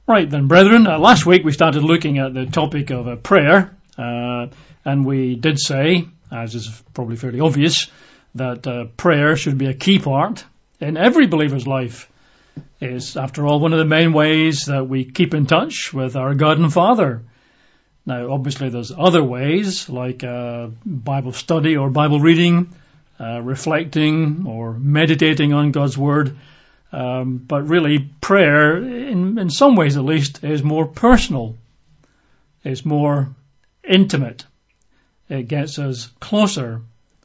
Right then, brethren, last week we started looking at the topic of prayer, and we did say, as is probably fairly obvious, that prayer should be a key part in every believer's life. It's, after all, one of the main ways that we keep in touch with our God and Father. Now, obviously, there's other ways, like Bible study or Bible reading, reflecting or meditating on God's Word. But really, prayer, in some ways at least, is more personal. It's more intimate. It gets us closer.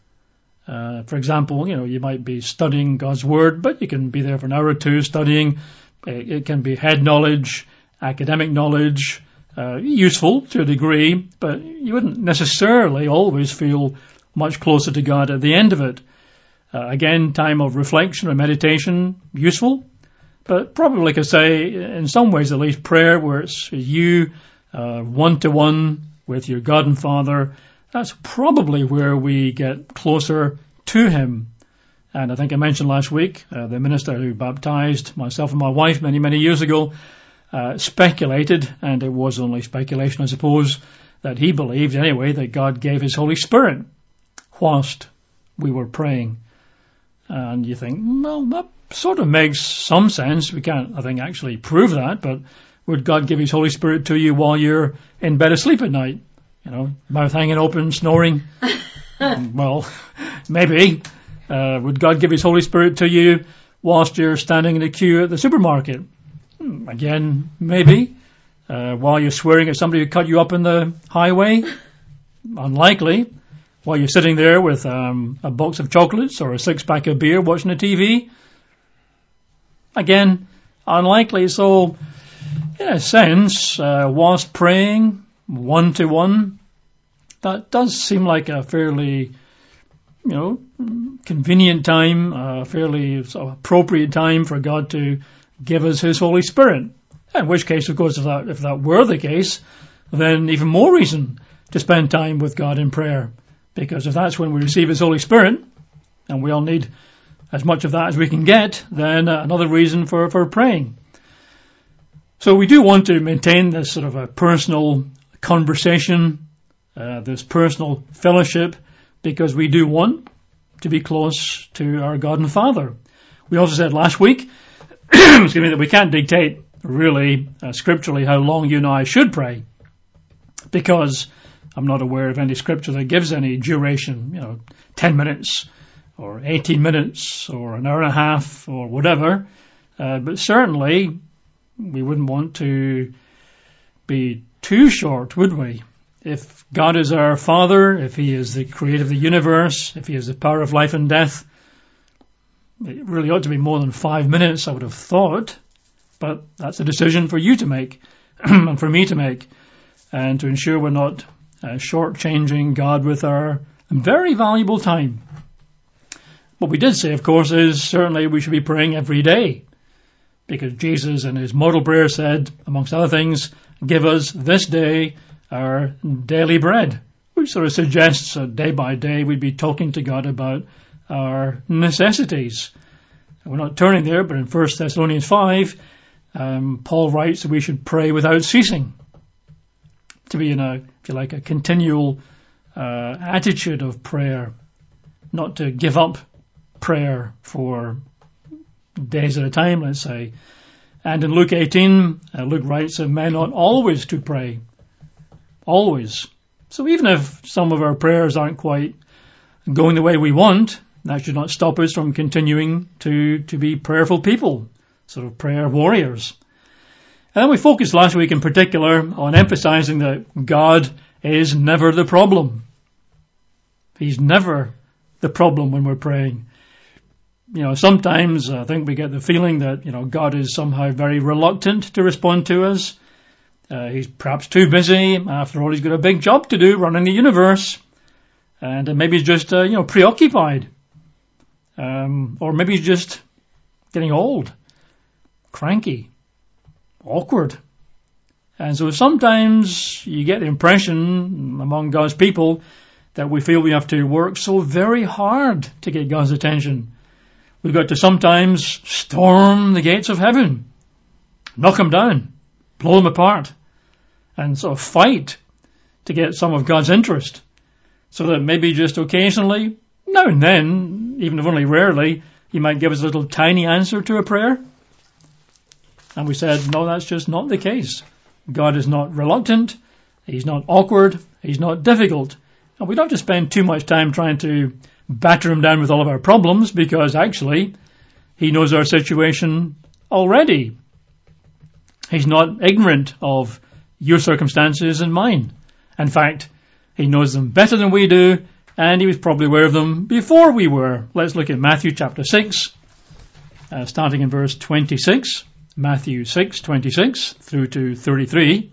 For example, you might be studying God's Word, but you can be there for an hour or two studying. It can be head knowledge, academic knowledge, useful to a degree, but you wouldn't necessarily always feel much closer to God at the end of it. Again, time of reflection or meditation, useful, but probably, like I say, in some ways at least, prayer where it's you one-to-one with your God and Father, that's probably where we get closer to Him. And I think I mentioned last week, the minister who baptized myself and my wife many, many years ago speculated, and it was only speculation I suppose, that he believed anyway that God gave His Holy Spirit whilst we were praying. And you think, well, that sort of makes some sense. We can't, I think, actually prove that, but would God give His Holy Spirit to you while you're in bed asleep at night? Mouth hanging open, snoring? Well, maybe. Would God give His Holy Spirit to you whilst you're standing in a queue at the supermarket? Again, maybe. While you're swearing at somebody who cut you up in the highway? Unlikely. While you're sitting there with a box of chocolates or a six-pack of beer watching the TV? Again, unlikely. So, in a sense, whilst praying one-to-one, that does seem like a fairly, convenient time, a fairly sort of appropriate time for God to give us His Holy Spirit. In which case, of course, if that were the case, then even more reason to spend time with God in prayer. Because if that's when we receive His Holy Spirit, and we all need as much of that as we can get, then another reason for praying. So we do want to maintain this sort of a personal conversation, this personal fellowship, because we do want to be close to our God and Father. We also said last week, that we can't dictate really scripturally how long you and I should pray, because I'm not aware of any scripture that gives any duration, 10 minutes or 18 minutes or an hour and a half or whatever. But certainly we wouldn't want to be too short, would we? If God is our Father, if He is the creator of the universe, if He is the power of life and death, it really ought to be more than 5 minutes, I would have thought. But that's a decision for you to make and for me to make, and to ensure we're not shortchanging God with our very valuable time. What we did say, of course, is certainly we should be praying every day, because Jesus in His model prayer said, amongst other things, give us this day our daily bread, which sort of suggests that day by day we'd be talking to God about our necessities. We're not turning there, but in 1 Thessalonians 5, Paul writes that we should pray without ceasing, to be in a continual attitude of prayer, not to give up prayer for days at a time, let's say. And in Luke 18, Luke writes that men ought always to pray. Always. So even if some of our prayers aren't quite going the way we want, that should not stop us from continuing to be prayerful people, sort of prayer warriors. And then we focused last week in particular on emphasizing that God is never the problem. He's never the problem when we're praying. Sometimes I think we get the feeling that, God is somehow very reluctant to respond to us. He's perhaps too busy. After all, He's got a big job to do running the universe. And maybe He's just, preoccupied. Or maybe He's just getting old, cranky, awkward. And so sometimes you get the impression among God's people that we feel we have to work so very hard to get God's attention. We've got to sometimes storm the gates of heaven, knock Him down, blow them apart and sort of fight to get some of God's interest, so that maybe just occasionally, now and then, even if only rarely, He might give us a little tiny answer to a prayer. And we said, no, that's just not the case. God is not reluctant, He's not awkward, He's not difficult. And we don't have to spend too much time trying to batter Him down with all of our problems, because actually He knows our situation already. He's not ignorant of your circumstances and mine. In fact, He knows them better than we do, and He was probably aware of them before we were. Let's look at Matthew chapter 6, starting in verse 26. Matthew 6:26 through to 33.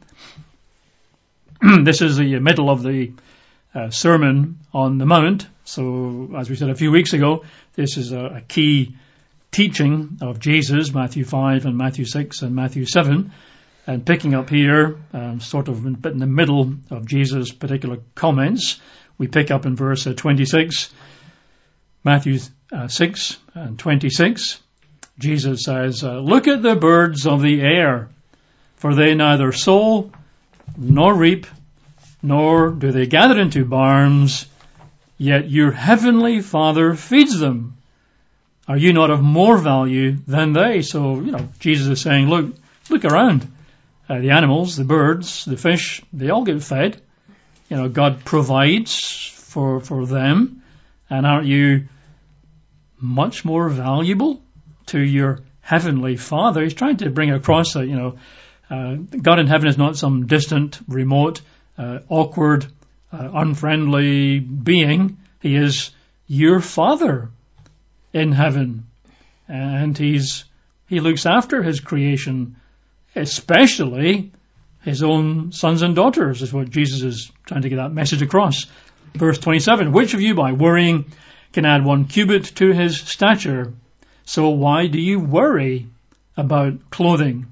This is the middle of the Sermon on the Mount. So, as we said a few weeks ago, this is a key teaching of Jesus, Matthew 5 and Matthew 6 and Matthew 7. And picking up here, sort of a bit in the middle of Jesus' particular comments, we pick up in verse 26, Matthew 6 and 26. Jesus says, look at the birds of the air, for they neither sow nor reap, nor do they gather into barns, yet your heavenly Father feeds them. Are you not of more value than they? So, Jesus is saying, look around. The animals, the birds, the fish, they all get fed. God provides for them. And aren't you much more valuable to your heavenly Father? He's trying to bring across that, God in heaven is not some distant, remote, awkward, unfriendly being. He is your Father in heaven. And He looks after His creation, especially His own sons and daughters, is what Jesus is trying to get that message across. Verse 27, which of you by worrying can add 1 cubit to his stature? So why do you worry about clothing?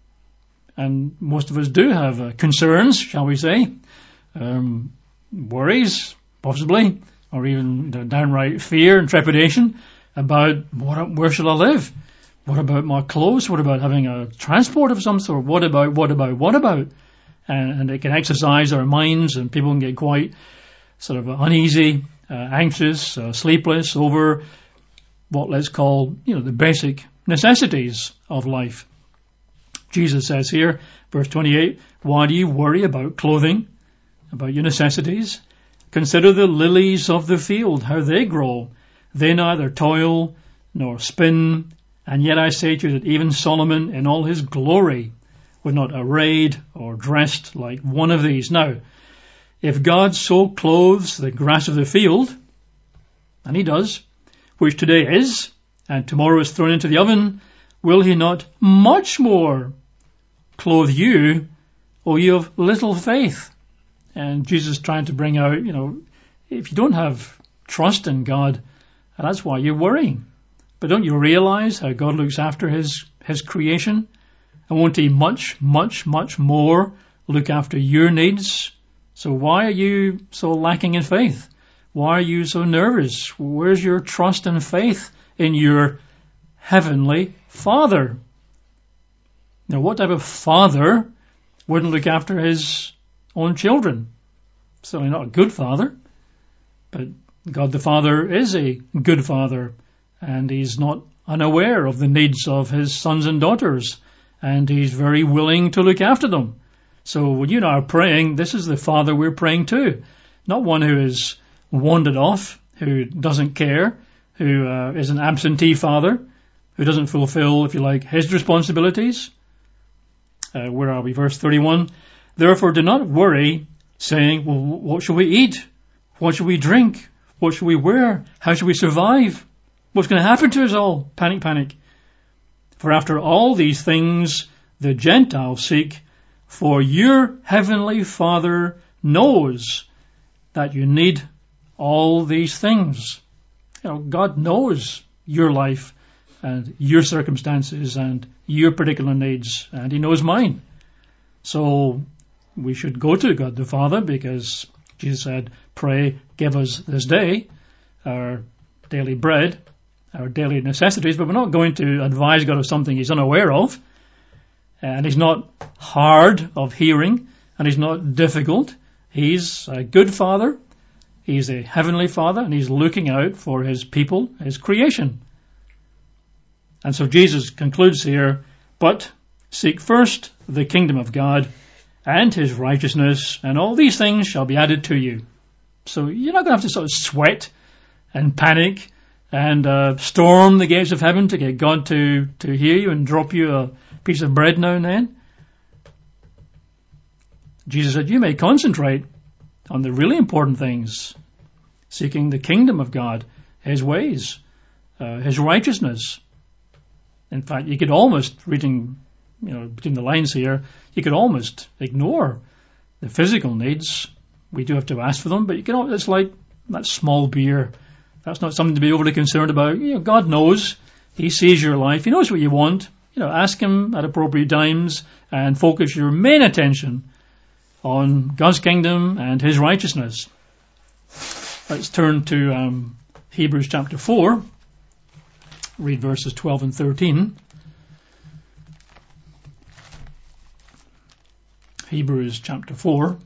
And most of us do have concerns, shall we say, worries, possibly, or even downright fear and trepidation about where shall I live? What about my clothes? What about having a transport of some sort? What about? And it can exercise our minds, and people can get quite sort of uneasy, anxious, sleepless over what let's call, the basic necessities of life. Jesus says here, verse 28, why do you worry about clothing, about your necessities? Consider the lilies of the field, how they grow. They neither toil nor spin. And yet I say to you that even Solomon in all his glory was not arrayed or dressed like one of these. Now, if God so clothes the grass of the field, and He does, which today is, and tomorrow is thrown into the oven, will He not much more clothe you, O you of little faith? And Jesus is trying to bring out, if you don't have trust in God, that's why you're worrying. But don't you realize how God looks after His creation? And won't He much, much, much more look after your needs? So why are you so lacking in faith? Why are you so nervous? Where's your trust and faith in your heavenly Father? Now, what type of father wouldn't look after his own children? Certainly not a good father. But God the Father is a good Father. And He's not unaware of the needs of His sons and daughters. And He's very willing to look after them. So when you and I are praying, this is the Father we're praying to. Not one who is wandered off, who doesn't care, who is an absentee father, who doesn't fulfill, if you like, His responsibilities. Where are we? Verse 31. Therefore do not worry, saying, well, what shall we eat? What shall we drink? What shall we wear? How shall we survive? What's going to happen to us all? Panic, panic. For after all these things the Gentiles seek, for your heavenly Father knows that you need all these things. God knows your life and your circumstances and your particular needs, and He knows mine. So we should go to God the Father, because Jesus said, pray, give us this day our daily bread, our daily necessities, but we're not going to advise God of something He's unaware of. And He's not hard of hearing, and he's not difficult. He's a good father. He's a heavenly father, and he's looking out for his people, his creation. And so Jesus concludes here, but seek first the kingdom of God and his righteousness, and all these things shall be added to you. So you're not going to have to sort of sweat and panic and storm the gates of heaven to get God to hear you and drop you a piece of bread now and then. Jesus said, you may concentrate on the really important things, seeking the kingdom of God, his ways, his righteousness. In fact, you could almost, reading between the lines here, you could almost ignore the physical needs. We do have to ask for them, but it's like that small beer. That's not something to be overly concerned about. God knows. He sees your life. He knows what you want. Ask him at appropriate times and focus your main attention on God's kingdom and his righteousness. Let's turn to Hebrews chapter 4. Read verses 12 and 13. Hebrews chapter 4.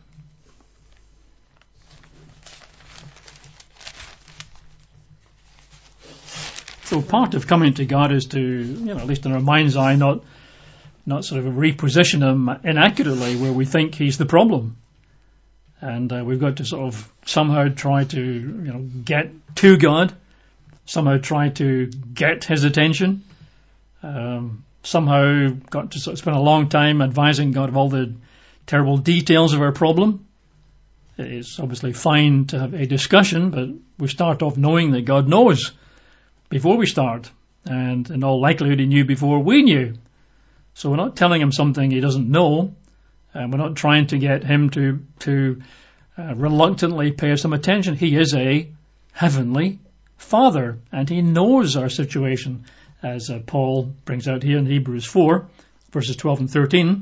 So part of coming to God is to, at least in our mind's eye, not sort of reposition him inaccurately where we think he's the problem. And we've got to sort of somehow try to, get to God, somehow try to get his attention, somehow got to sort of spend a long time advising God of all the terrible details of our problem. It's obviously fine to have a discussion, but we start off knowing that God knows before we start, and in all likelihood he knew before we knew. So we're not telling him something he doesn't know, and we're not trying to get him to reluctantly pay us some attention. He is a heavenly Father, and he knows our situation, as Paul brings out here in Hebrews 4, verses 12 and 13.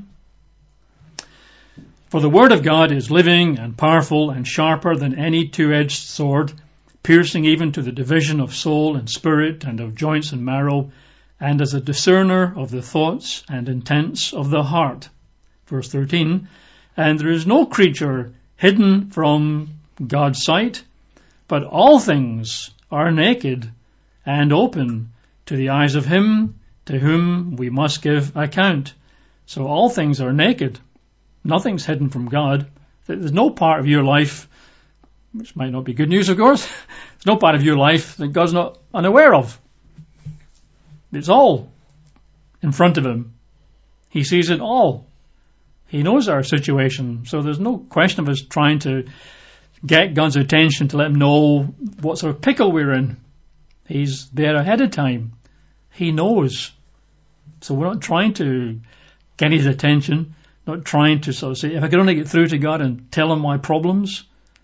For the word of God is living and powerful and sharper than any two-edged sword, piercing even to the division of soul and spirit and of joints and marrow, and as a discerner of the thoughts and intents of the heart. Verse 13, and there is no creature hidden from God's sight, but all things are naked and open to the eyes of him to whom we must give account. So all things are naked. Nothing's hidden from God. There's no part of your life, which might not be good news, of course, there's no part of your life that God's not unaware of. It's all in front of him. He sees it all. He knows our situation, so there's no question of us trying to get God's attention to let him know what sort of pickle we're in. He's there ahead of time. He knows. So we're not trying to get his attention, not trying to sort of say, if I could only get through to God and tell him my problems.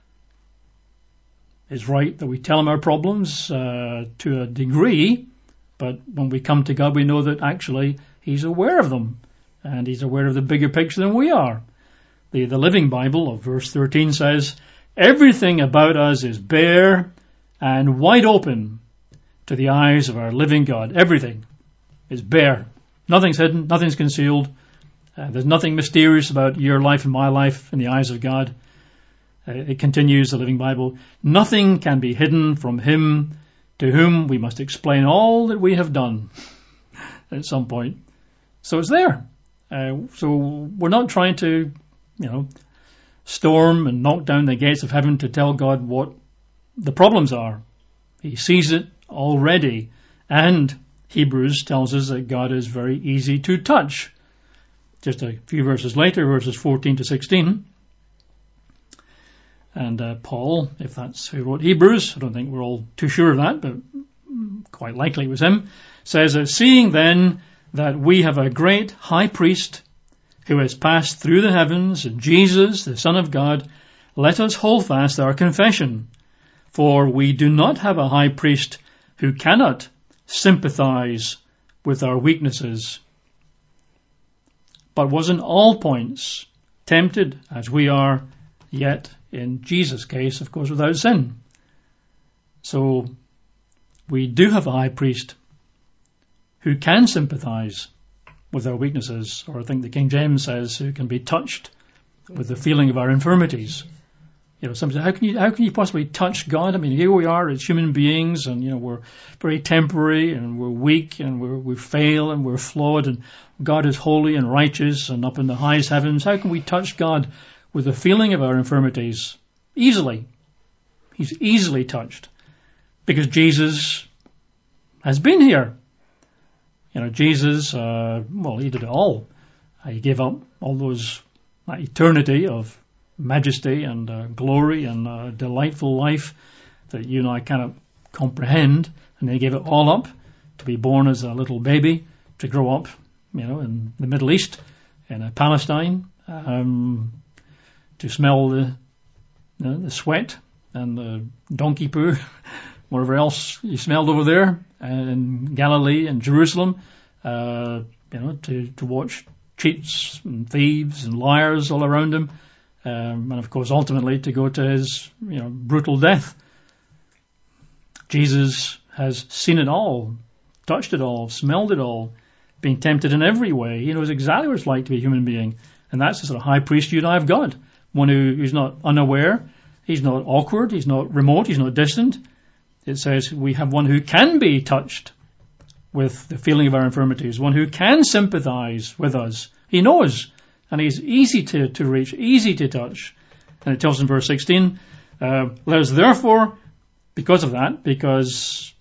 It's right that we tell him our problems to a degree, but when we come to God, we know that actually he's aware of them, and he's aware of the bigger picture than we are. The Living Bible of verse 13 says, everything about us is bare and wide open to the eyes of our living God. Everything is bare. Nothing's hidden, nothing's concealed. There's nothing mysterious about your life and my life in the eyes of God. It continues, the Living Bible, nothing can be hidden from him to whom we must explain all that we have done at some point. So it's there. So we're not trying to, storm and knock down the gates of heaven to tell God what the problems are. He sees it already. And Hebrews tells us that God is very easy to touch. Just a few verses later, verses 14 to 16. And Paul, if that's who wrote Hebrews, I don't think we're all too sure of that, but quite likely it was him, says, seeing then that we have a great high priest who has passed through the heavens, Jesus, the Son of God, let us hold fast our confession. For we do not have a high priest who cannot sympathize with our weaknesses, but was in all points tempted as we are, yet in Jesus' case, of course, without sin. So we do have a high priest who can sympathize with our weaknesses, or I think the King James says, who can be touched with the feeling of our infirmities. Somebody says, how can you possibly touch God? I mean, here we are as human beings, and we're very temporary, and we're weak, and we fail, and we're flawed, and God is holy and righteous and up in the highest heavens. How can we touch God with the feeling of our infirmities? Easily. He's easily touched, because Jesus has been here. Jesus, he did it all. He gave up all that eternity of majesty and glory and delightful life that you and I cannot comprehend, and he gave it all up to be born as a little baby, to grow up, in the Middle East, in Palestine, to smell the sweat and the donkey poo, whatever else he smelled over there, in Galilee and Jerusalem, to watch cheats and thieves and liars all around him, and of course ultimately to go to his brutal death. Jesus has seen it all, touched it all, smelled it all, been tempted in every way. He knows exactly what it's like to be a human being, and that's the sort of high priest you and I have got. One who's not unaware, he's not awkward, he's not remote, he's not distant. It says we have one who can be touched with the feeling of our infirmities, one who can sympathize with us. He knows, and he's easy to reach, easy to touch. And it tells in verse 16, let us therefore, because of that, because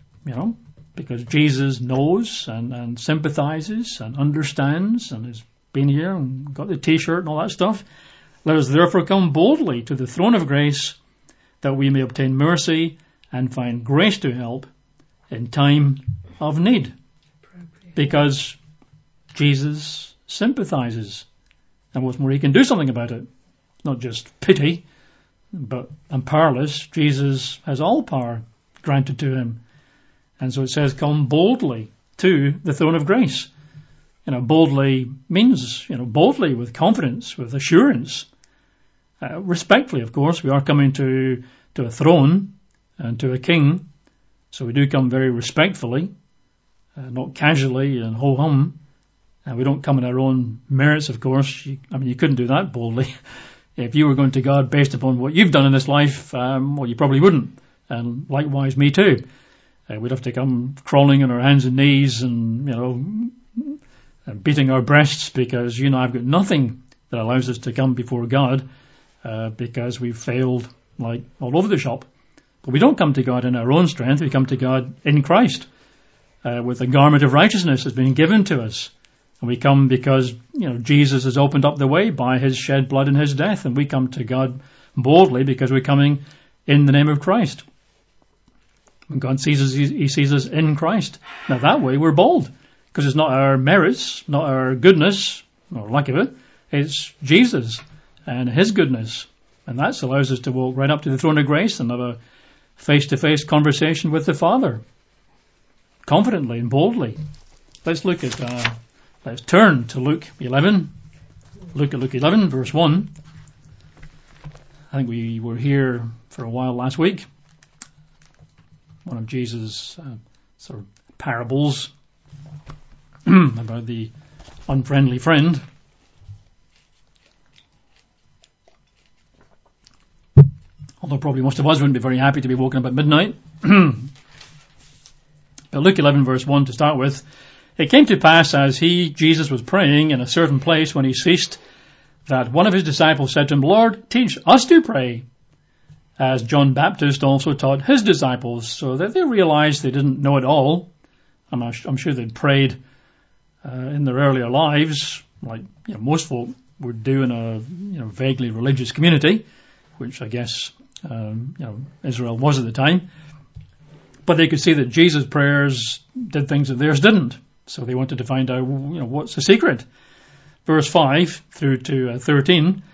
Jesus knows and sympathizes and understands and has been here and got the t-shirt and all that stuff, let us therefore come boldly to the throne of grace, that we may obtain mercy and find grace to help in time of need. Because Jesus sympathizes. And what's more, he can do something about it. Not just pity, but and powerless. Jesus has all power granted to him. And so it says, come boldly to the throne of grace. Boldly means, boldly, with confidence, with assurance. Respectfully, of course, we are coming to a throne and to a king. So we do come very respectfully, not casually and ho-hum. We don't come in our own merits, of course. You couldn't do that boldly. If you were going to God based upon what you've done in this life, you probably wouldn't. And likewise, me too. We'd have to come crawling on our hands and knees and, beating our breasts because, I've got nothing that allows us to come before God because we've failed like all over the shop. But we don't come to God in our own strength. We come to God in Christ with the garment of righteousness that's been given to us. And we come because, Jesus has opened up the way by his shed blood and his death. And we come to God boldly because we're coming in the name of Christ. When God sees us, he sees us in Christ. Now that way we're bold. Because it's not our merits, not our goodness, or lack of it. It's Jesus and his goodness. And that allows us to walk right up to the throne of grace and have a face-to-face conversation with the Father. Confidently and boldly. Let's turn to Luke 11. Look at Luke 11, verse 1. I think we were here for a while last week. One of Jesus' sort of parables about the unfriendly friend. Although probably most of us wouldn't be very happy to be woken up at midnight. But Luke 11 verse 1 to start with. It came to pass as Jesus was praying in a certain place when he ceased, that one of his disciples said to him, Lord, teach us to pray, as John Baptist also taught his disciples, so that they realized they didn't know it all. I'm sure they'd prayed in their earlier lives, like most folk would do in a vaguely religious community, which I guess Israel was at the time. But they could see that Jesus' prayers did things that theirs didn't. So they wanted to find out, what's the secret? Verse 5 through to 13.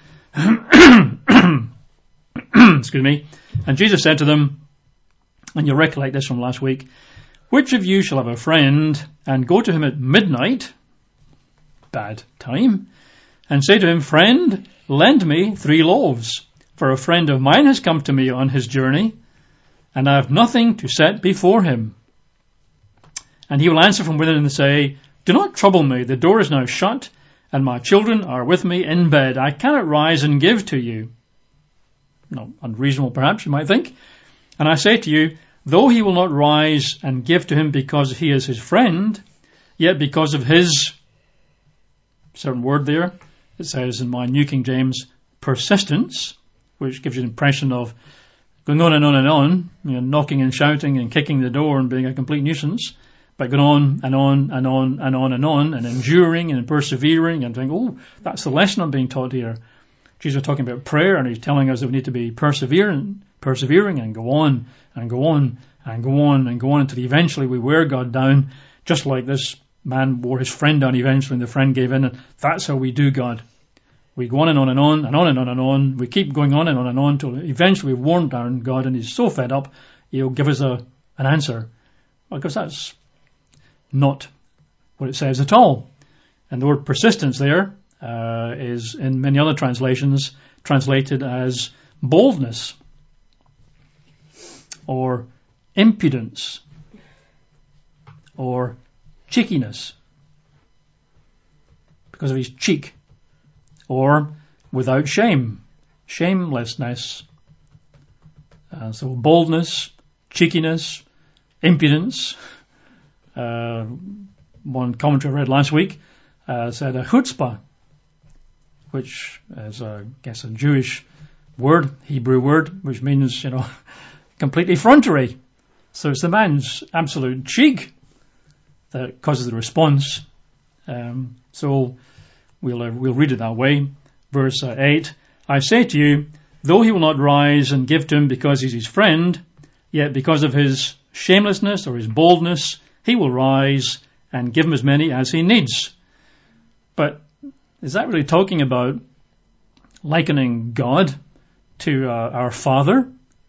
Excuse me. And Jesus said to them, and you'll recollect this from last week, which of you shall have a friend and go to him at midnight, bad time, and say to him, Friend, lend me 3 loaves, for a friend of mine has come to me on his journey, and I have nothing to set before him. And he will answer from within and say, Do not trouble me. The door is now shut, and my children are with me in bed. I cannot rise and give to you. Not unreasonable, perhaps, you might think. And I say to you, though he will not rise and give to him because he is his friend, yet because of his, certain word there, it says in my New King James, persistence, which gives you an impression of going on and on and on, knocking and shouting and kicking the door and being a complete nuisance, but going on and on and on and on and on and enduring and persevering and thinking, oh, that's the lesson I'm being taught here. Jesus is talking about prayer, and he's telling us that we need to be persevering and go on and go on and go on and go on until eventually we wear God down, just like this man wore his friend down eventually and the friend gave in. And that's how we do God. We go on and on and on and on and on and on. We keep going on and on until eventually we've worn down God and he's so fed up, he'll give us an answer. Because that's not what it says at all. And the word persistence there is in many other translations translated as boldness or impudence or cheekiness because of his cheek, or without shame, shamelessness. So boldness, cheekiness, impudence. One commentary I read last week said a chutzpah, which is, I guess, a Jewish word, Hebrew word, which means, completely effrontery. So it's the man's absolute cheek that causes the response. So we'll read it that way. Verse 8, I say to you, though he will not rise and give to him because he's his friend, yet because of his shamelessness or his boldness, he will rise and give him as many as he needs. But is that really talking about likening God to our Father,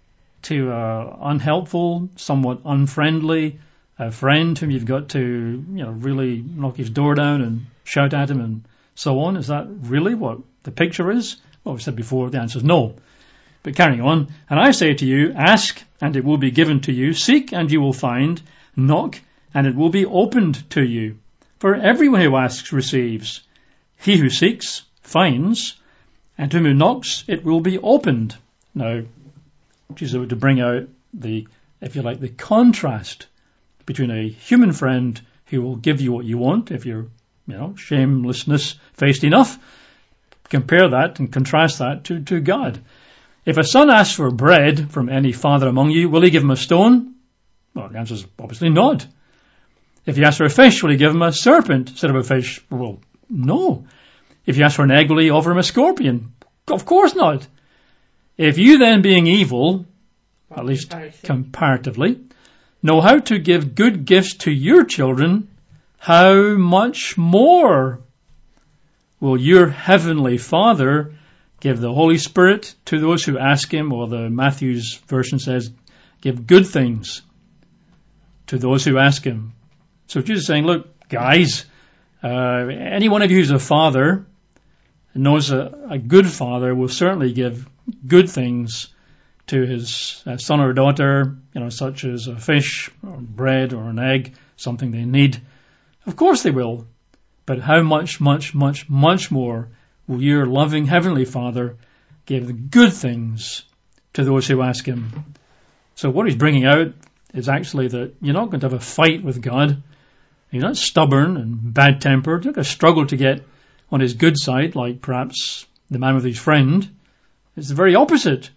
to unhelpful, somewhat unfriendly friend whom you've got to, really knock his door down and shout at him and so on? Is that really what the picture is? Well, we said before, the answer is no. But carrying on, and I say to you, ask and it will be given to you, seek and you will find, knock and it will be opened to you. For everyone who asks receives, he who seeks finds, and to whom who knocks it will be opened. Now, Jesus to bring out the contrast between a human friend who will give you what you want if you're, shamelessness faced enough. Compare that and contrast that to God. If a son asks for bread from any father among you, will he give him a stone? Well, the answer is obviously not. If you ask for a fish, will he give him a serpent instead of a fish? Well, no. If you ask for an egg, will he offer him a scorpion? Of course not. If you then, being evil, at least comparatively, know how to give good gifts to your children, how much more will your heavenly Father give the Holy Spirit to those who ask him? Or the Matthew's version says, give good things to those who ask him. So Jesus is saying, look, guys, any one of you who's a father knows a good father will certainly give good things to his son or daughter, such as a fish or bread or an egg, something they need. Of course they will. But how much, much, much, much more will your loving Heavenly Father give the good things to those who ask him? So what he's bringing out is actually that you're not going to have a fight with God. You're not stubborn and bad-tempered. You're not going to struggle to get on his good side, like perhaps the man with his friend. It's the very opposite.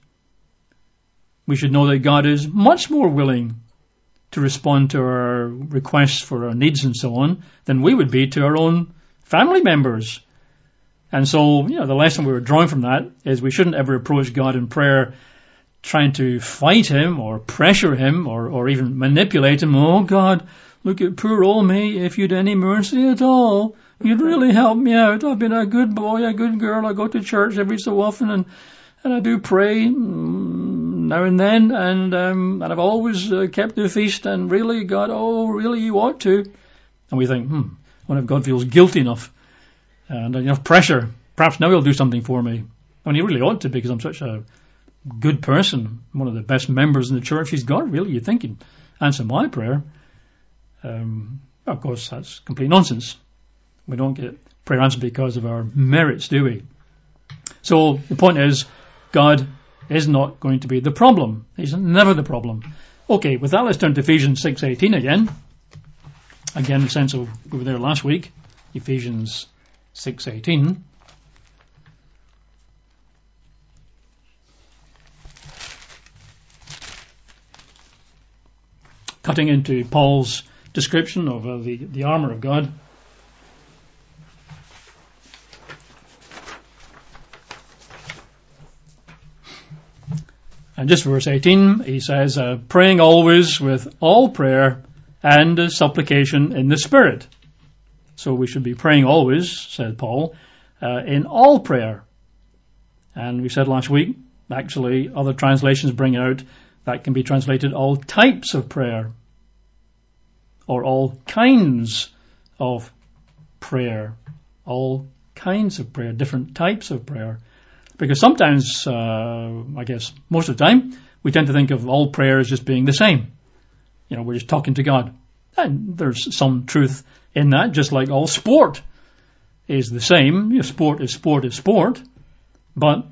We should know that God is much more willing to respond to our requests for our needs and so on than we would be to our own family members. And so, the lesson we were drawing from that is we shouldn't ever approach God in prayer trying to fight him or pressure him or even manipulate him. Oh, God, look at poor old me. If you'd any mercy at all, you'd really help me out. I've been a good boy, a good girl. I go to church every so often and I do pray now and then, and I've always kept the feast, and really, God, really, you ought to. And we think, what if God feels guilty enough and enough pressure? Perhaps now he'll do something for me. I mean, he really ought to, because I'm such a good person, one of the best members in the church he's got. Really, you think he'd answer my prayer. Of course, that's complete nonsense. We don't get prayer answered because of our merits, do we? So the point is, God is not going to be the problem. He's never the problem. Okay, with that, let's turn to Ephesians 6:18 again. Again, in the sense of we were there last week. Ephesians 6:18. Cutting into Paul's description of the armour of God. And just verse 18, he says, praying always with all prayer and supplication in the Spirit. So we should be praying always, said Paul, in all prayer. And we said last week, actually, other translations bring out that can be translated all types of prayer or all kinds of prayer. All kinds of prayer, different types of prayer. Because sometimes, I guess most of the time, we tend to think of all prayer as just being the same. You know, we're just talking to God. And there's some truth in that, just like all sport is the same. You know, sport is sport is sport. But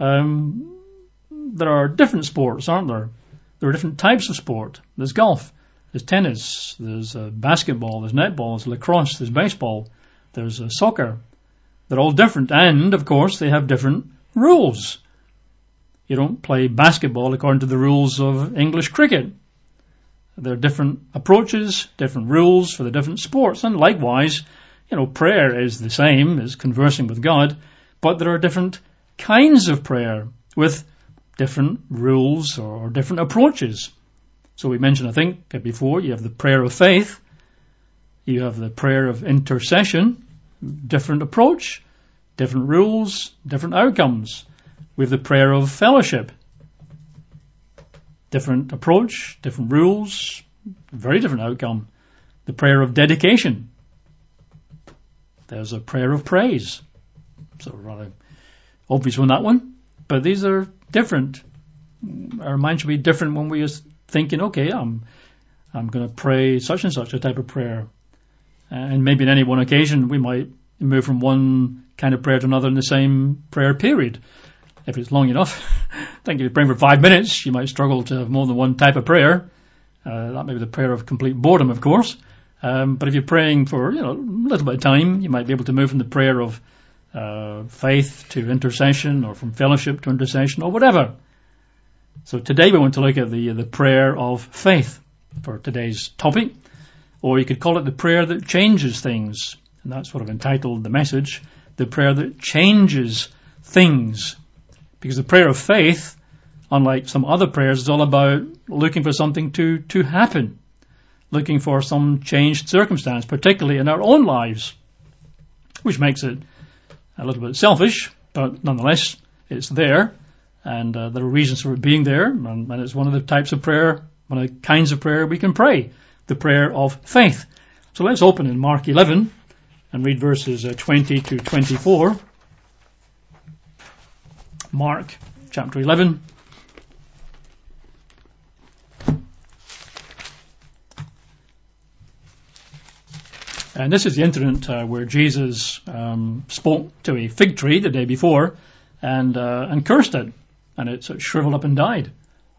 there are different sports, aren't there? There are different types of sport. There's golf, there's tennis, there's basketball, there's netball, there's lacrosse, there's baseball, there's soccer. They're all different, and of course they have different rules. You don't play basketball according to the rules of English cricket. There are different approaches, different rules for the different sports, and likewise, you know, prayer is the same as conversing with God, but there are different kinds of prayer with different rules or different approaches. So we mentioned, I think, before, you have the prayer of faith, you have the prayer of intercession, different approach, different rules, different outcomes. We have the prayer of fellowship, different approach, different rules, very different outcome. The prayer of dedication. There's a prayer of praise. So rather obvious on that one. But these are different. Our mind should be different when we are thinking, okay, I'm going to pray such and such a type of prayer. And maybe in any one occasion we might move from one kind of prayer to another in the same prayer period. If it's long enough. I think if you're praying for 5 minutes, you might struggle to have more than one type of prayer. That may be the prayer of complete boredom, of course. But if you're praying for, a little bit of time, you might be able to move from the prayer of faith to intercession, or from fellowship to intercession, or whatever. So today we want to look at the prayer of faith for today's topic, or you could call it the prayer that changes things. And that's what I've entitled the message, the prayer that changes things. Because the prayer of faith, unlike some other prayers, is all about looking for something to happen, looking for some changed circumstance, particularly in our own lives, which makes it a little bit selfish, but nonetheless, it's there, and there are reasons for it being there, and it's one of the types of prayer, one of the kinds of prayer we can pray, the prayer of faith. So let's open in Mark 11 and read verses 20 to 24. Mark chapter 11. And this is the incident where Jesus spoke to a fig tree the day before and cursed it, and it sort of shriveled up and died.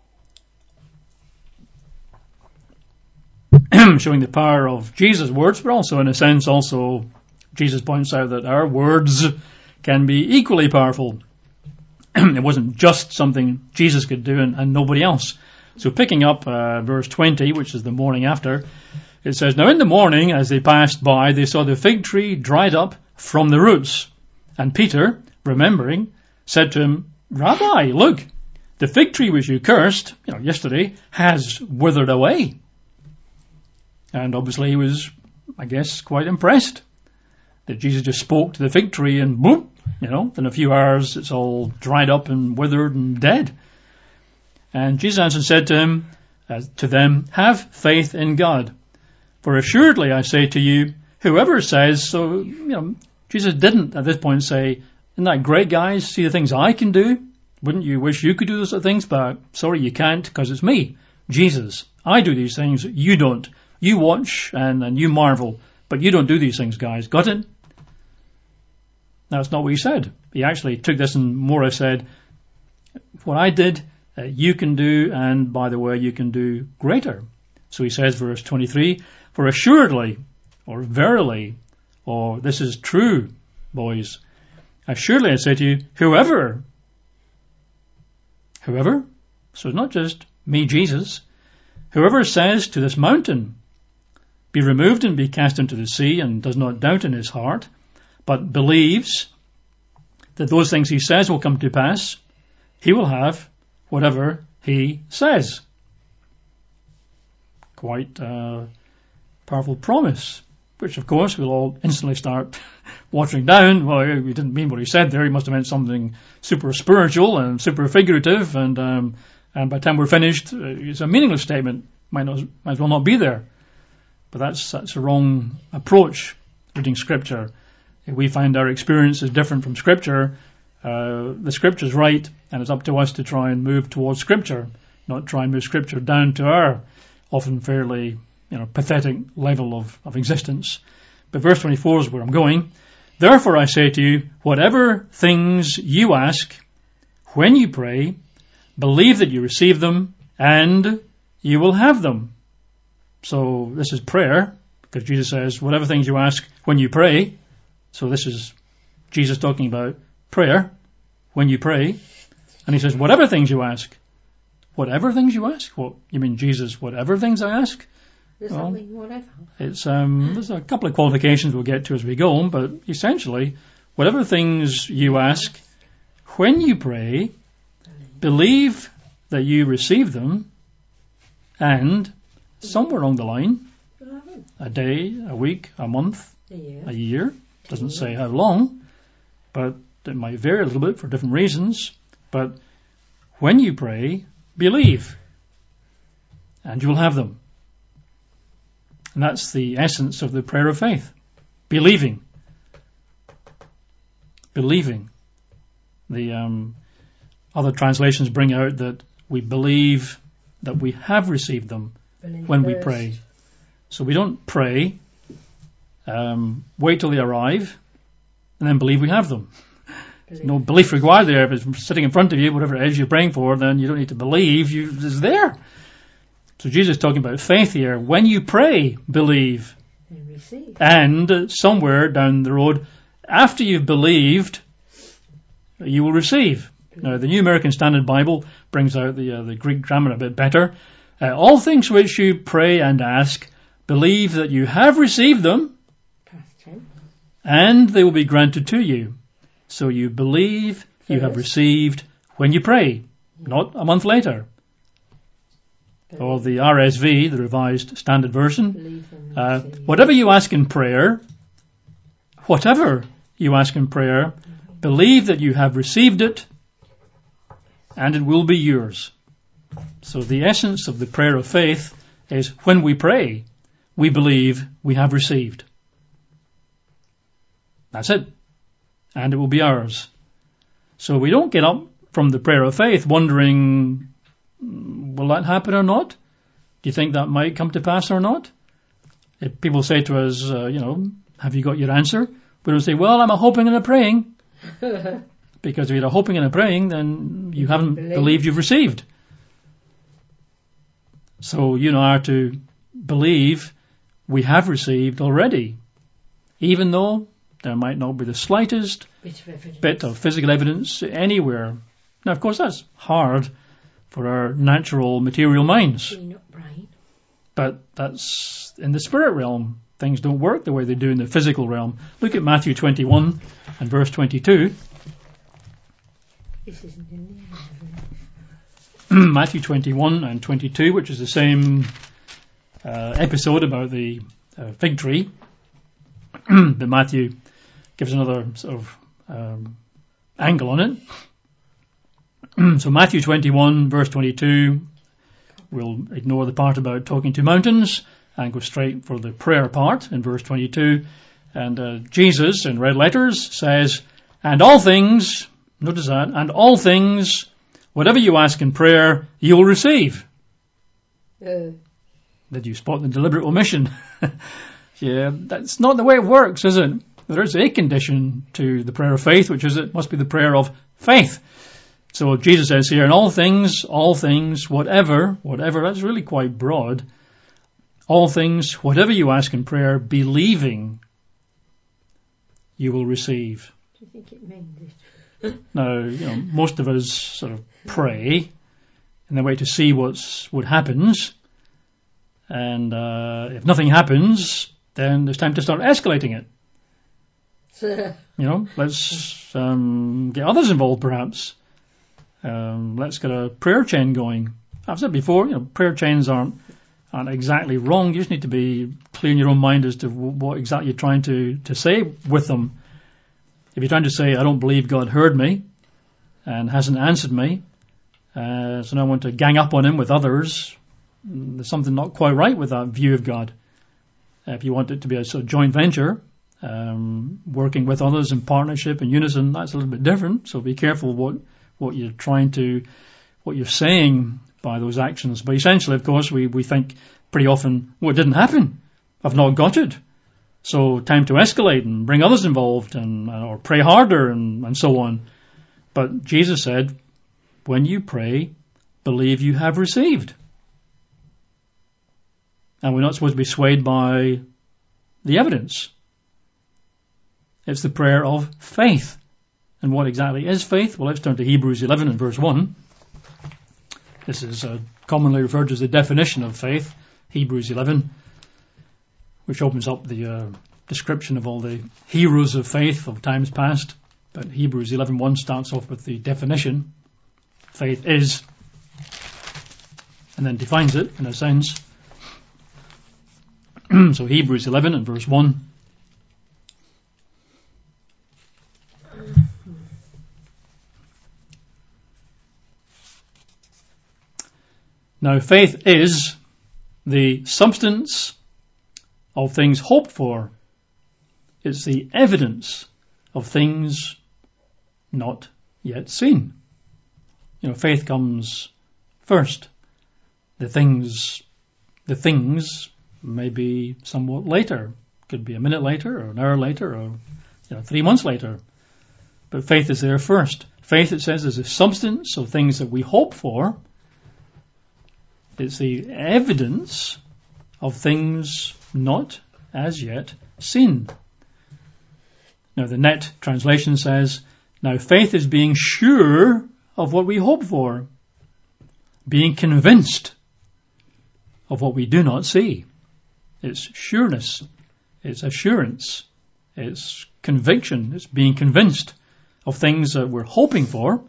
Showing the power of Jesus' words, but also in a sense Jesus points out that our words can be equally powerful. It wasn't just something Jesus could do and nobody else. So picking up verse 20, which is the morning after, it says, Now in the morning, as they passed by, they saw the fig tree dried up from the roots. And Peter, remembering, said to him, Rabbi, look, the fig tree which you cursed, yesterday, has withered away. And obviously he was, I guess, quite impressed that Jesus just spoke to the fig tree and boom, in a few hours it's all dried up and withered and dead. And Jesus answered and said to them, Have faith in God. For assuredly I say to you, whoever says, so, Jesus didn't at this point say, Isn't that great, guys? See the things I can do? Wouldn't you wish you could do those sort of things? But sorry, you can't, because it's me, Jesus. I do these things, you don't. You watch and you marvel, but you don't do these things, guys. Got it? That's not what he said. He actually took this and more said, what I did, you can do, and by the way, you can do greater. So he says, verse 23, for assuredly, or verily, or this is true, boys, assuredly I say to you, whoever, so it's not just me, Jesus, whoever says to this mountain, be removed and be cast into the sea, and does not doubt in his heart, but believes that those things he says will come to pass, he will have whatever he says. Quite a powerful promise, which of course we'll all instantly start watering down. Well, he didn't mean what he said there. He must have meant something super spiritual and super figurative, and by the time we're finished, it's a meaningless statement. Might as well not be there. But that's a wrong approach reading Scripture. If we find our experience is different from Scripture, the Scripture's right, and it's up to us to try and move towards Scripture, not try and move Scripture down to our often fairly, pathetic level of existence. But verse 24 is where I'm going. Therefore I say to you, whatever things you ask, when you pray, believe that you receive them, and you will have them. So this is prayer, because Jesus says, whatever things you ask when you pray. So this is Jesus talking about prayer, when you pray. And he says, whatever things you ask. Whatever things you ask? What, you mean Jesus, whatever things I ask? Well, whatever. It's, there's a couple of qualifications we'll get to as we go, but essentially, whatever things you ask, when you pray, believe that you receive them, and somewhere along the line, a day, a week, a month, a year, doesn't say how long, but it might vary a little bit for different reasons, but when you pray, believe, and you will have them. And that's the essence of the prayer of faith. Believing. Believing. The other translations bring out that we believe that we have received them when we pray. So we don't pray, wait till they arrive, and then believe we have them. There's no belief required there. If it's sitting in front of you, whatever it is you're praying for, then you don't need to believe. It's there. So Jesus is talking about faith here. When you pray, believe. And somewhere down the road, after you've believed, you will receive. Now, the New American Standard Bible brings out the Greek grammar a bit better. All things which you pray and ask, believe that you have received them, and they will be granted to you. So you believe you have received when you pray, not a month later. Or the RSV, the Revised Standard Version, whatever you ask in prayer, believe that you have received it, and it will be yours. So the essence of the prayer of faith is when we pray, we believe we have received. That's it. And it will be ours. So we don't get up from the prayer of faith wondering, will that happen or not? Do you think that might come to pass or not? If people say to us, have you got your answer? We don't say, well, I'm a hoping and a praying. Because if you're a hoping and a praying, then you haven't believed you've received. So you and I are to believe we have received already, even though there might not be the slightest bit of physical evidence anywhere. Now, of course, that's hard for our natural material minds. But that's in the spirit realm. Things don't work the way they do in the physical realm. Look at Matthew 21 and verse 22. This isn't in Matthew 21 and 22, which is the same episode about the fig tree. But Matthew gives another sort of angle on it. So Matthew 21, verse 22, we'll ignore the part about talking to mountains and go straight for the prayer part in verse 22. And Jesus, in red letters, says, and all things, notice that, and all things, whatever you ask in prayer, you will receive. Did you spot the deliberate omission? Yeah, that's not the way it works, is it? There is a condition to the prayer of faith, which is it must be the prayer of faith. So Jesus says here, in all things, whatever, that's really quite broad. All things, whatever you ask in prayer, believing you will receive. Do you think it meant it? Now, most of us sort of pray and then wait to see what happens. And if nothing happens, then it's time to start escalating it. Let's get others involved, perhaps. Let's get a prayer chain going. I've said before, prayer chains aren't exactly wrong. You just need to be clear in your own mind as to what exactly you're trying to say with them. If you're trying to say, I don't believe God heard me and hasn't answered me, so now I want to gang up on him with others, there's something not quite right with that view of God. If you want it to be a sort of joint venture, working with others in partnership and unison, that's a little bit different. So be careful what you're saying by those actions. But essentially, of course, we think pretty often, well, it didn't happen. I've not got it. So time to escalate and bring others involved or pray harder and so on. But Jesus said, when you pray, believe you have received. And we're not supposed to be swayed by the evidence. It's the prayer of faith. And what exactly is faith? Well, let's turn to Hebrews 11 and verse 1. This is commonly referred to as the definition of faith, Hebrews 11, which opens up the description of all the heroes of faith of times past. But Hebrews 11:1 starts off with the definition. Faith is, and then defines it in a sense. So Hebrews 11 and verse 1. Now faith is the substance of things hoped for. It's the evidence of things not yet seen. Faith comes first. The things may be somewhat later. Could be a minute later or an hour later or 3 months later. But faith is there first. Faith, it says, is the substance of things that we hope for. It's the evidence of things not as yet seen. Now the Net translation says, now faith is being sure of what we hope for, being convinced of what we do not see. It's sureness, it's assurance, it's conviction, it's being convinced of things that we're hoping for,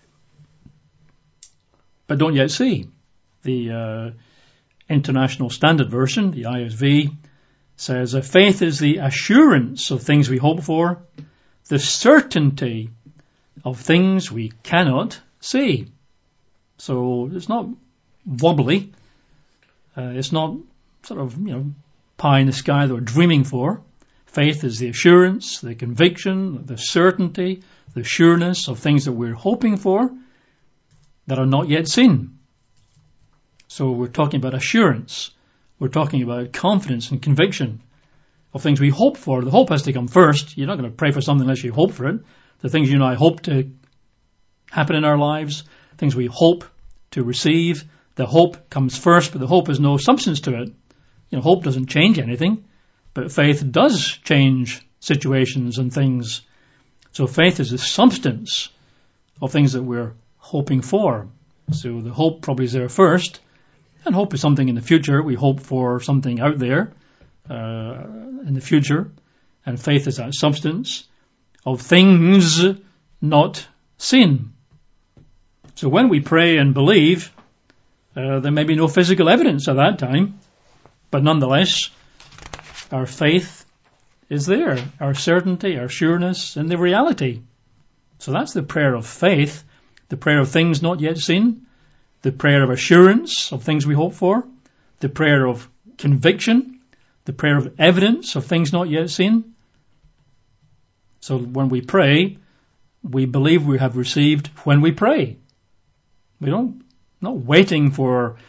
but don't yet see. The International Standard Version, the ISV, says faith is the assurance of things we hope for, the certainty of things we cannot see. So it's not wobbly. It's not sort of, pie in the sky that we're dreaming for. Faith is the assurance, the conviction, the certainty, the sureness of things that we're hoping for that are not yet seen. So we're talking about assurance. We're talking about confidence and conviction of things we hope for. The hope has to come first. You're not going to pray for something unless you hope for it. The things you and I hope to happen in our lives, things we hope to receive, the hope comes first, but the hope has no substance to it. Hope doesn't change anything, but faith does change situations and things. So faith is the substance of things that we're hoping for. So the hope probably is there first, and hope is something in the future. We hope for something out there in the future, and faith is that substance of things not seen. So when we pray and believe, there may be no physical evidence at that time, but nonetheless, our faith is there, our certainty, our sureness, and the reality. So that's the prayer of faith, the prayer of things not yet seen, the prayer of assurance of things we hope for, the prayer of conviction, the prayer of evidence of things not yet seen. So when we pray, we believe we have received when we pray. We're not waiting for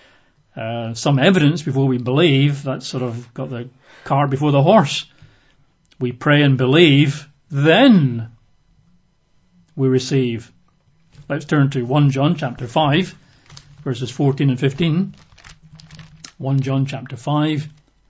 some evidence before we believe. That's sort of got the cart before the horse. We pray and believe, then we receive. Let's turn to 1 John chapter 5, verses 14 and 15. 1 John chapter 5.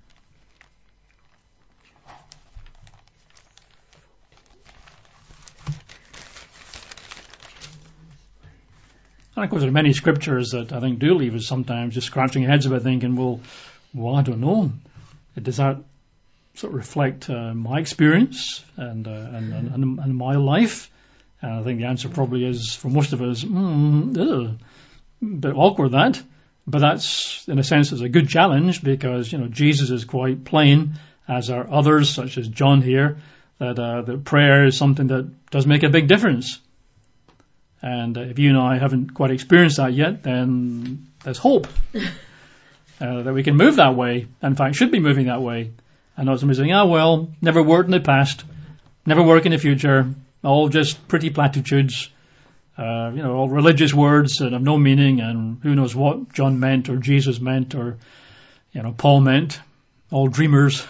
And of course, there are many scriptures that I think do leave us sometimes just scratching our heads about thinking, well, I don't know. Does that sort of reflect my experience and my life? And I think the answer probably is, for most of us, a bit awkward that. But that's, in a sense, is a good challenge because, Jesus is quite plain, as are others, such as John here, that prayer is something that does make a big difference. And if you and I haven't quite experienced that yet, then there's hope that we can move that way. In fact, should be moving that way. And not somebody saying, never worked in the past, never work in the future, all just pretty platitudes, all religious words that have no meaning, and who knows what John meant or Jesus meant or, Paul meant, all dreamers.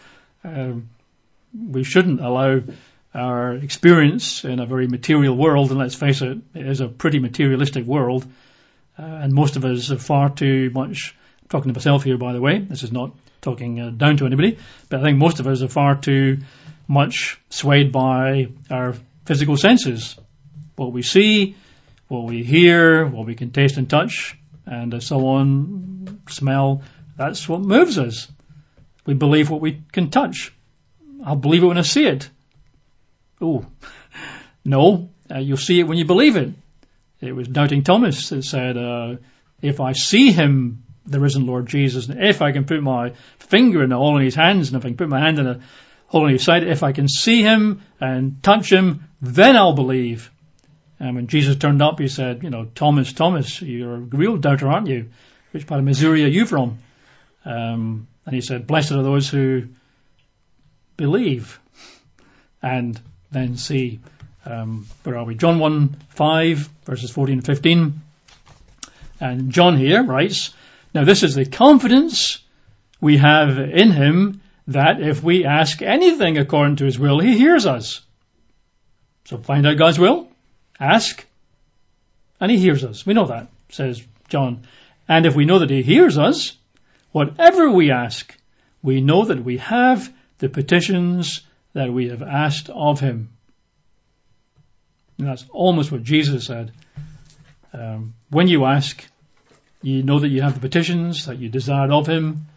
We shouldn't allow our experience in a very material world, and let's face it, it is a pretty materialistic world, and most of us are far too much, I'm talking to myself here by the way, this is not talking down to anybody, but I think most of us are far too much swayed by our physical senses, what we see, what we hear, what we can taste and touch, and so on, smell, that's what moves us. We believe what we can touch. I'll believe it when I see it. Oh, no, you'll see it when you believe it. It was Doubting Thomas that said, if I see him, the risen Lord Jesus, and if I can put my finger in the hole in his hands, and if I can put my hand in the hole in his side, if I can see him and touch him, then I'll believe. And when Jesus turned up, he said, Thomas, Thomas, you're a real doubter, aren't you? Which part of Missouri are you from? And he said, blessed are those who believe and then see. Where are we? John 1:5, verses 14 and 15. And John here writes, now this is the confidence we have in him, that if we ask anything according to his will, he hears us. So find out God's will, ask, and he hears us. We know that, says John. And if we know that he hears us, whatever we ask, we know that we have the petitions that we have asked of him. And that's almost what Jesus said. When you ask, you know that you have the petitions that you desired of him.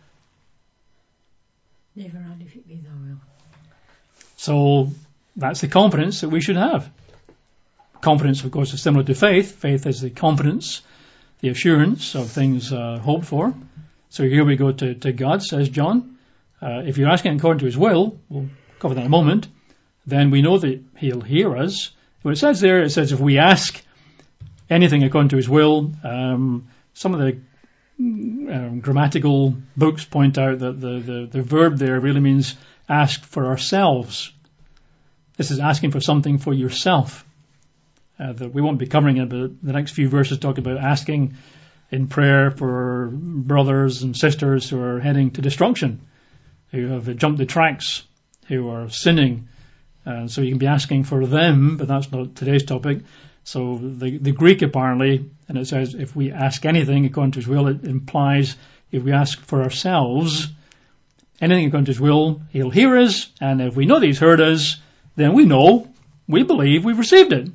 Never had if it be thy will. So that's the confidence that we should have. Confidence, of course, is similar to faith. Faith is the confidence, the assurance of things hoped for. So here we go to God, says John. If you're asking according to his will, we'll cover that in a moment, then we know that he'll hear us. What it says there, it says if we ask anything according to his will, some of the grammatical books point out that the verb there really means ask for ourselves. This is asking for something for yourself. That we won't be covering it, but the next few verses talk about asking in prayer for brothers and sisters who are heading to destruction, who have jumped the tracks, who are sinning. And so you can be asking for them, but that's not today's topic. So the Greek apparently, and it says if we ask anything according to his will, it implies if we ask for ourselves anything according to his will, he'll hear us, and if we know that he's heard us, then we know, we believe we've received it.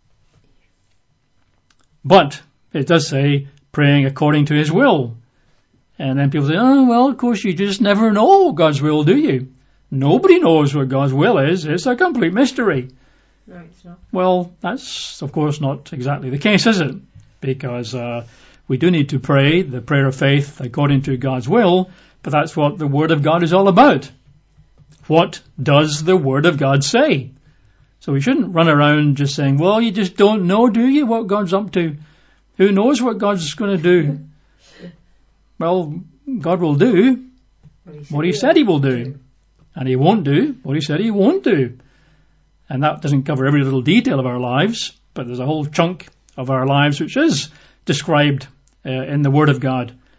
But it does say praying according to his will. And then people say, of course you just never know God's will, do you? Nobody knows what God's will is. It's a complete mystery. No, it's not. Well, that's, of course, not exactly the case, is it? Because we do need to pray the prayer of faith according to God's will, but that's what the Word of God is all about. What does the Word of God say? So we shouldn't run around just saying, well, you just don't know, do you, what God's up to? Who knows what God's going to do? Well, God will do what he said he will do. And he won't do what he said he won't do. And that doesn't cover every little detail of our lives, but there's a whole chunk of our lives which is described in the Word of God.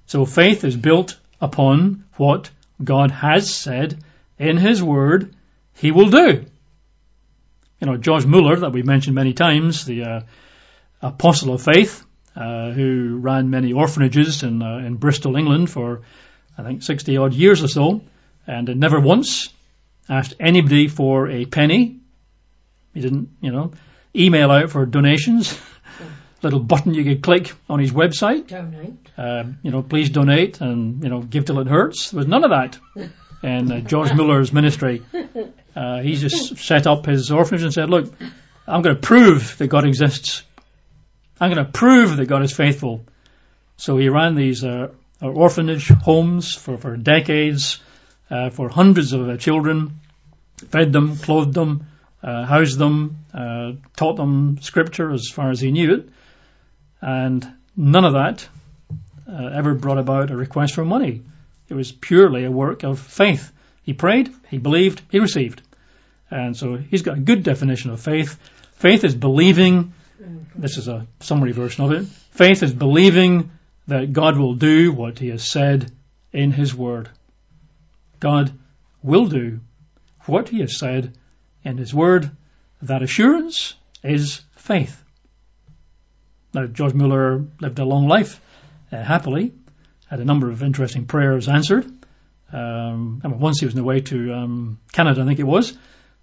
So faith is built upon what God has said in his word he will do. You know, George Muller, that we've mentioned many times, the apostle of faith, who ran many orphanages in Bristol, England for, I think, 60 odd years or so, and never once asked anybody for a penny. He didn't, email out for donations. Little button you could click on his website. Donate. Please donate and, give till it hurts. There was none of that in George Muller's ministry. He just set up his orphanage and said, look, I'm going to prove that God exists. I'm going to prove that God is faithful. So he ran these orphanage homes for decades, for hundreds of children, fed them, clothed them, housed them, taught them scripture as far as he knew it. And none of that ever brought about a request for money. It was purely a work of faith. He prayed, he believed, he received. And so he's got a good definition of faith. Faith is believing, this is a summary version of it, faith is believing that God will do what he has said in his word. God will do what he has said in his word. That assurance is faith. Now, George Muller lived a long life, happily, had a number of interesting prayers answered. Once he was on the way to Canada, I think it was,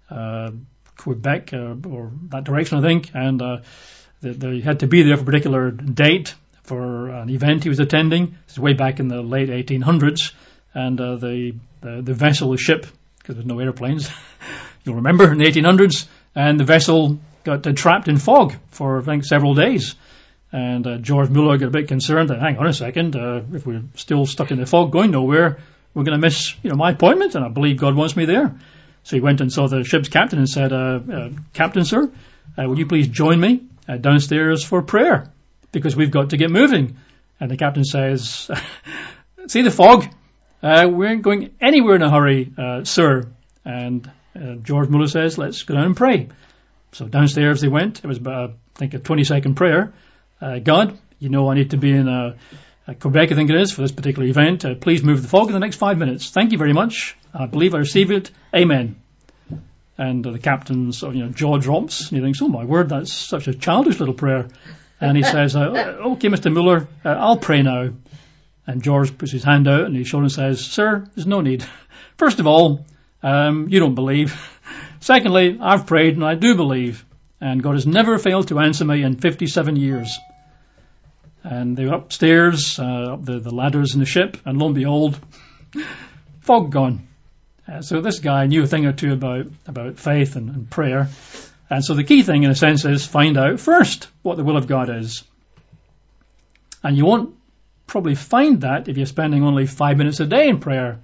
Quebec or that direction, I think, and they had to be there for a particular date for an event he was attending. This is way back in the late 1800s, and the vessel, the ship, because there's no airplanes, you'll remember, in the 1800s, and the vessel got trapped in fog for, I think, several days. And George Muller got a bit concerned that, hang on a second, if we're still stuck in the fog going nowhere, we're going to miss, my appointment, and I believe God wants me there. So he went and saw the ship's captain and said, Captain, sir, will you please join me downstairs for prayer? Because we've got to get moving. And the captain says, see the fog? We ain't going anywhere in a hurry, sir. And George Muller says, let's go down and pray. So downstairs they went. It was about, I think, a 20-second prayer. God, I need to be in Quebec, I think it is, for this particular event. Please move the fog in the next 5 minutes. Thank you very much. I believe I receive it. Amen. And the captain's jaw drops. And he thinks, oh my word, that's such a childish little prayer. And he says, okay, Mr. Muller, I'll pray now. And George puts his hand out and his shoulder and says, sir, there's no need. First of all, you don't believe. Secondly, I've prayed and I do believe. And God has never failed to answer me in 57 years. And they were upstairs, up the ladders in the ship, and lo and behold, fog gone. So this guy knew a thing or two about faith and prayer. And so the key thing, in a sense, is find out first what the will of God is. And you won't probably find that if you're spending only 5 minutes a day in prayer.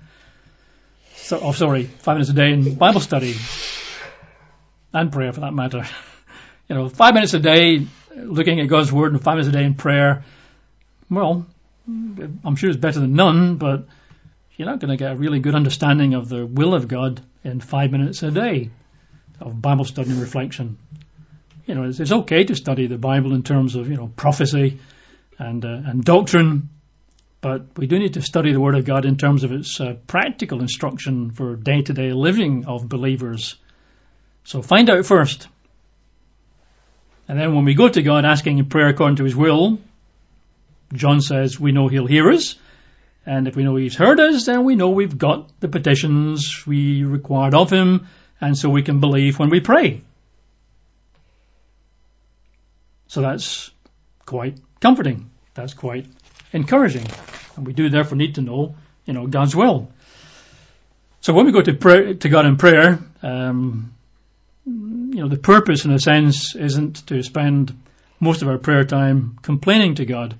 5 minutes a day in Bible study. And prayer, for that matter. 5 minutes a day looking at God's Word and 5 minutes a day in prayer, well, I'm sure it's better than none, but you're not going to get a really good understanding of the will of God in 5 minutes a day of Bible study and reflection. It's okay to study the Bible in terms of, prophecy and doctrine, but we do need to study the Word of God in terms of its practical instruction for day-to-day living of believers. So find out first. And then when we go to God asking in prayer according to his will, John says we know he'll hear us. And if we know he's heard us, then we know we've got the petitions we required of him. And so we can believe when we pray. So that's quite comforting. That's quite encouraging. And we do therefore need to know, God's will. So when we go to God in prayer, the purpose, in a sense, isn't to spend most of our prayer time complaining to God.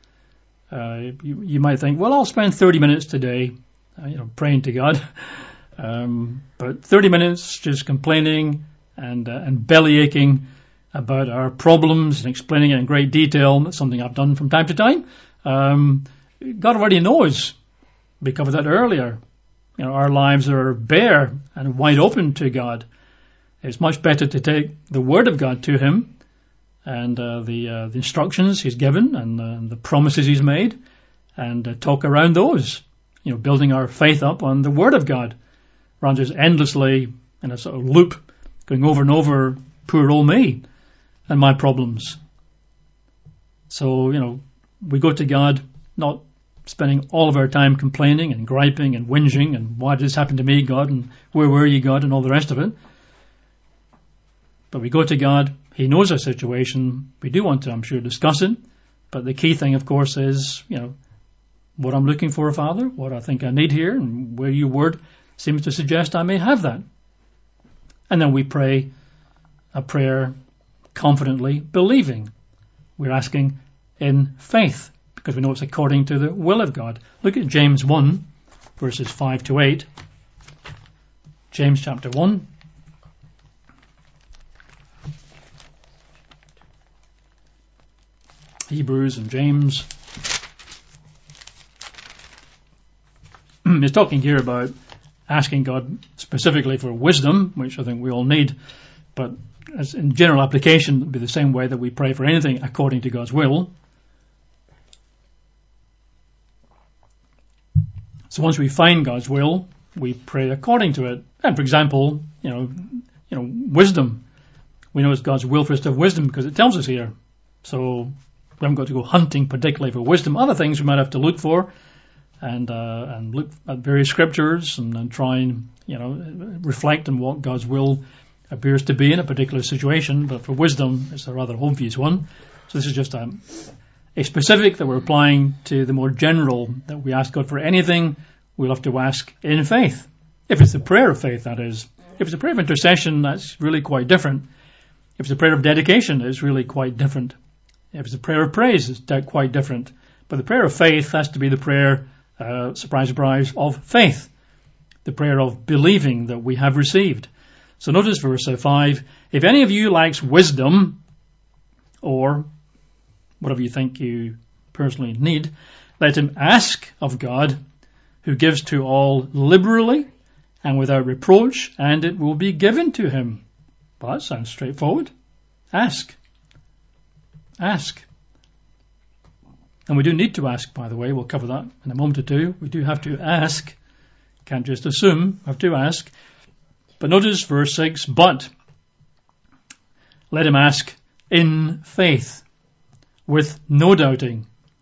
You might think, well, I'll spend 30 minutes today, praying to God. But 30 minutes just complaining and bellyaching about our problems and explaining it in great detail. That's something I've done from time to time. God already knows. We covered that earlier. Our lives are bare and wide open to God. It's much better to take the Word of God to him and the instructions he's given and the promises he's made and talk around those, building our faith up on the Word of God, rather than just endlessly in a sort of loop, going over and over, poor old me and my problems. So, we go to God not spending all of our time complaining and griping and whinging and why did this happen to me, God, and where were you, God, and all the rest of it. But we go to God, He knows our situation. We do want to, I'm sure, discuss it. But the key thing, of course, is, what I'm looking for, Father, what I think I need here, and where your word seems to suggest I may have that. And then we pray a prayer confidently, believing. We're asking in faith, because we know it's according to the will of God. Look at James 1, verses 5 to 8. James chapter 1. Hebrews and James. He's talking here about asking God specifically for wisdom, which I think we all need, but as in general application, it would be the same way that we pray for anything according to God's will. So once we find God's will, we pray according to it. And for example, wisdom. We know it's God's will for us to have wisdom because it tells us here. So we haven't got to go hunting particularly for wisdom. Other things we might have to look for and look at various scriptures and try and, reflect on what God's will appears to be in a particular situation. But for wisdom, it's a rather obvious one. So this is just a specific that we're applying to the more general, that we ask God for anything, we'll have to ask in faith. If it's a prayer of faith, that is. If it's a prayer of intercession, that's really quite different. If it's a prayer of dedication, it's really quite different. If it's a prayer of praise, it's quite different. But the prayer of faith has to be the prayer, surprise, surprise, of faith. The prayer of believing that we have received. So notice verse 5, if any of you lacks wisdom, or whatever you think you personally need, let him ask of God, who gives to all liberally and without reproach, and it will be given to him. Well, that sounds straightforward. Ask. Ask. And we do need to ask, by the way. We'll cover that in a moment or two. We do have to ask. Can't just assume. Have to ask. But notice verse 6, but let him ask in faith, with no doubting.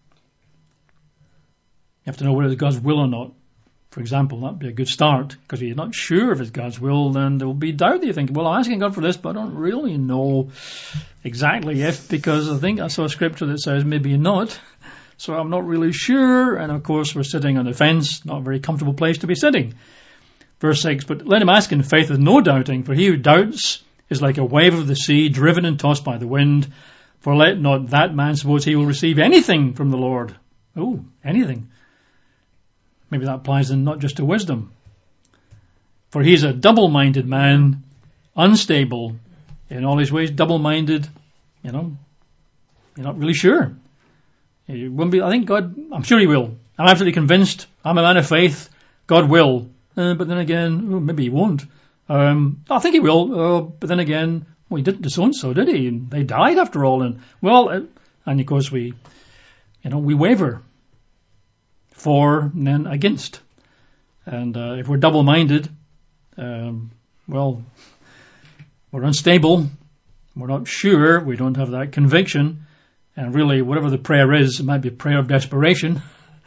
You have to know whether it's God's will or not. For example, that would be a good start, because if you're not sure if it's God's will, then there will be doubt that you think, well, I'm asking God for this, but I don't really know exactly if, because I think I saw a scripture that says maybe not, so I'm not really sure, and of course we're sitting on the fence, not a very comfortable place to be sitting. Verse 6, but let him ask in faith with no doubting, for he who doubts is like a wave of the sea, driven and tossed by the wind. For let not that man suppose he will receive anything from the Lord. Oh, anything. Maybe that applies then not just to wisdom. For he is a double-minded man, unstable in all his ways, double-minded, you're not really sure. He won't be, I think God, I'm sure he will. I'm absolutely convinced. I'm a man of faith. God will. But then again, maybe he won't. I think he will. But then again, well, he didn't to so-and-so, did he? And they died after all. And of course we waver. For and then against. And if we're double-minded, we're unstable. We're not sure. We don't have that conviction. And really, whatever the prayer is, it might be a prayer of desperation.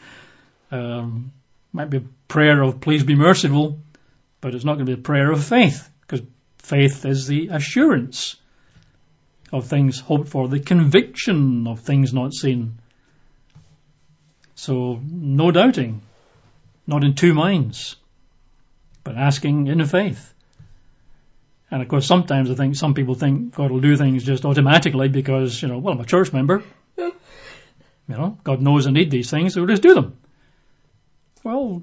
Might be a prayer of please be merciful, but it's not going to be a prayer of faith, because faith is the assurance of things hoped for, the conviction of things not seen. So no doubting, not in two minds, but asking in faith. And of course sometimes I think some people think God will do things just automatically because, I'm a church member. God knows I need these things, so we'll just do them. Well,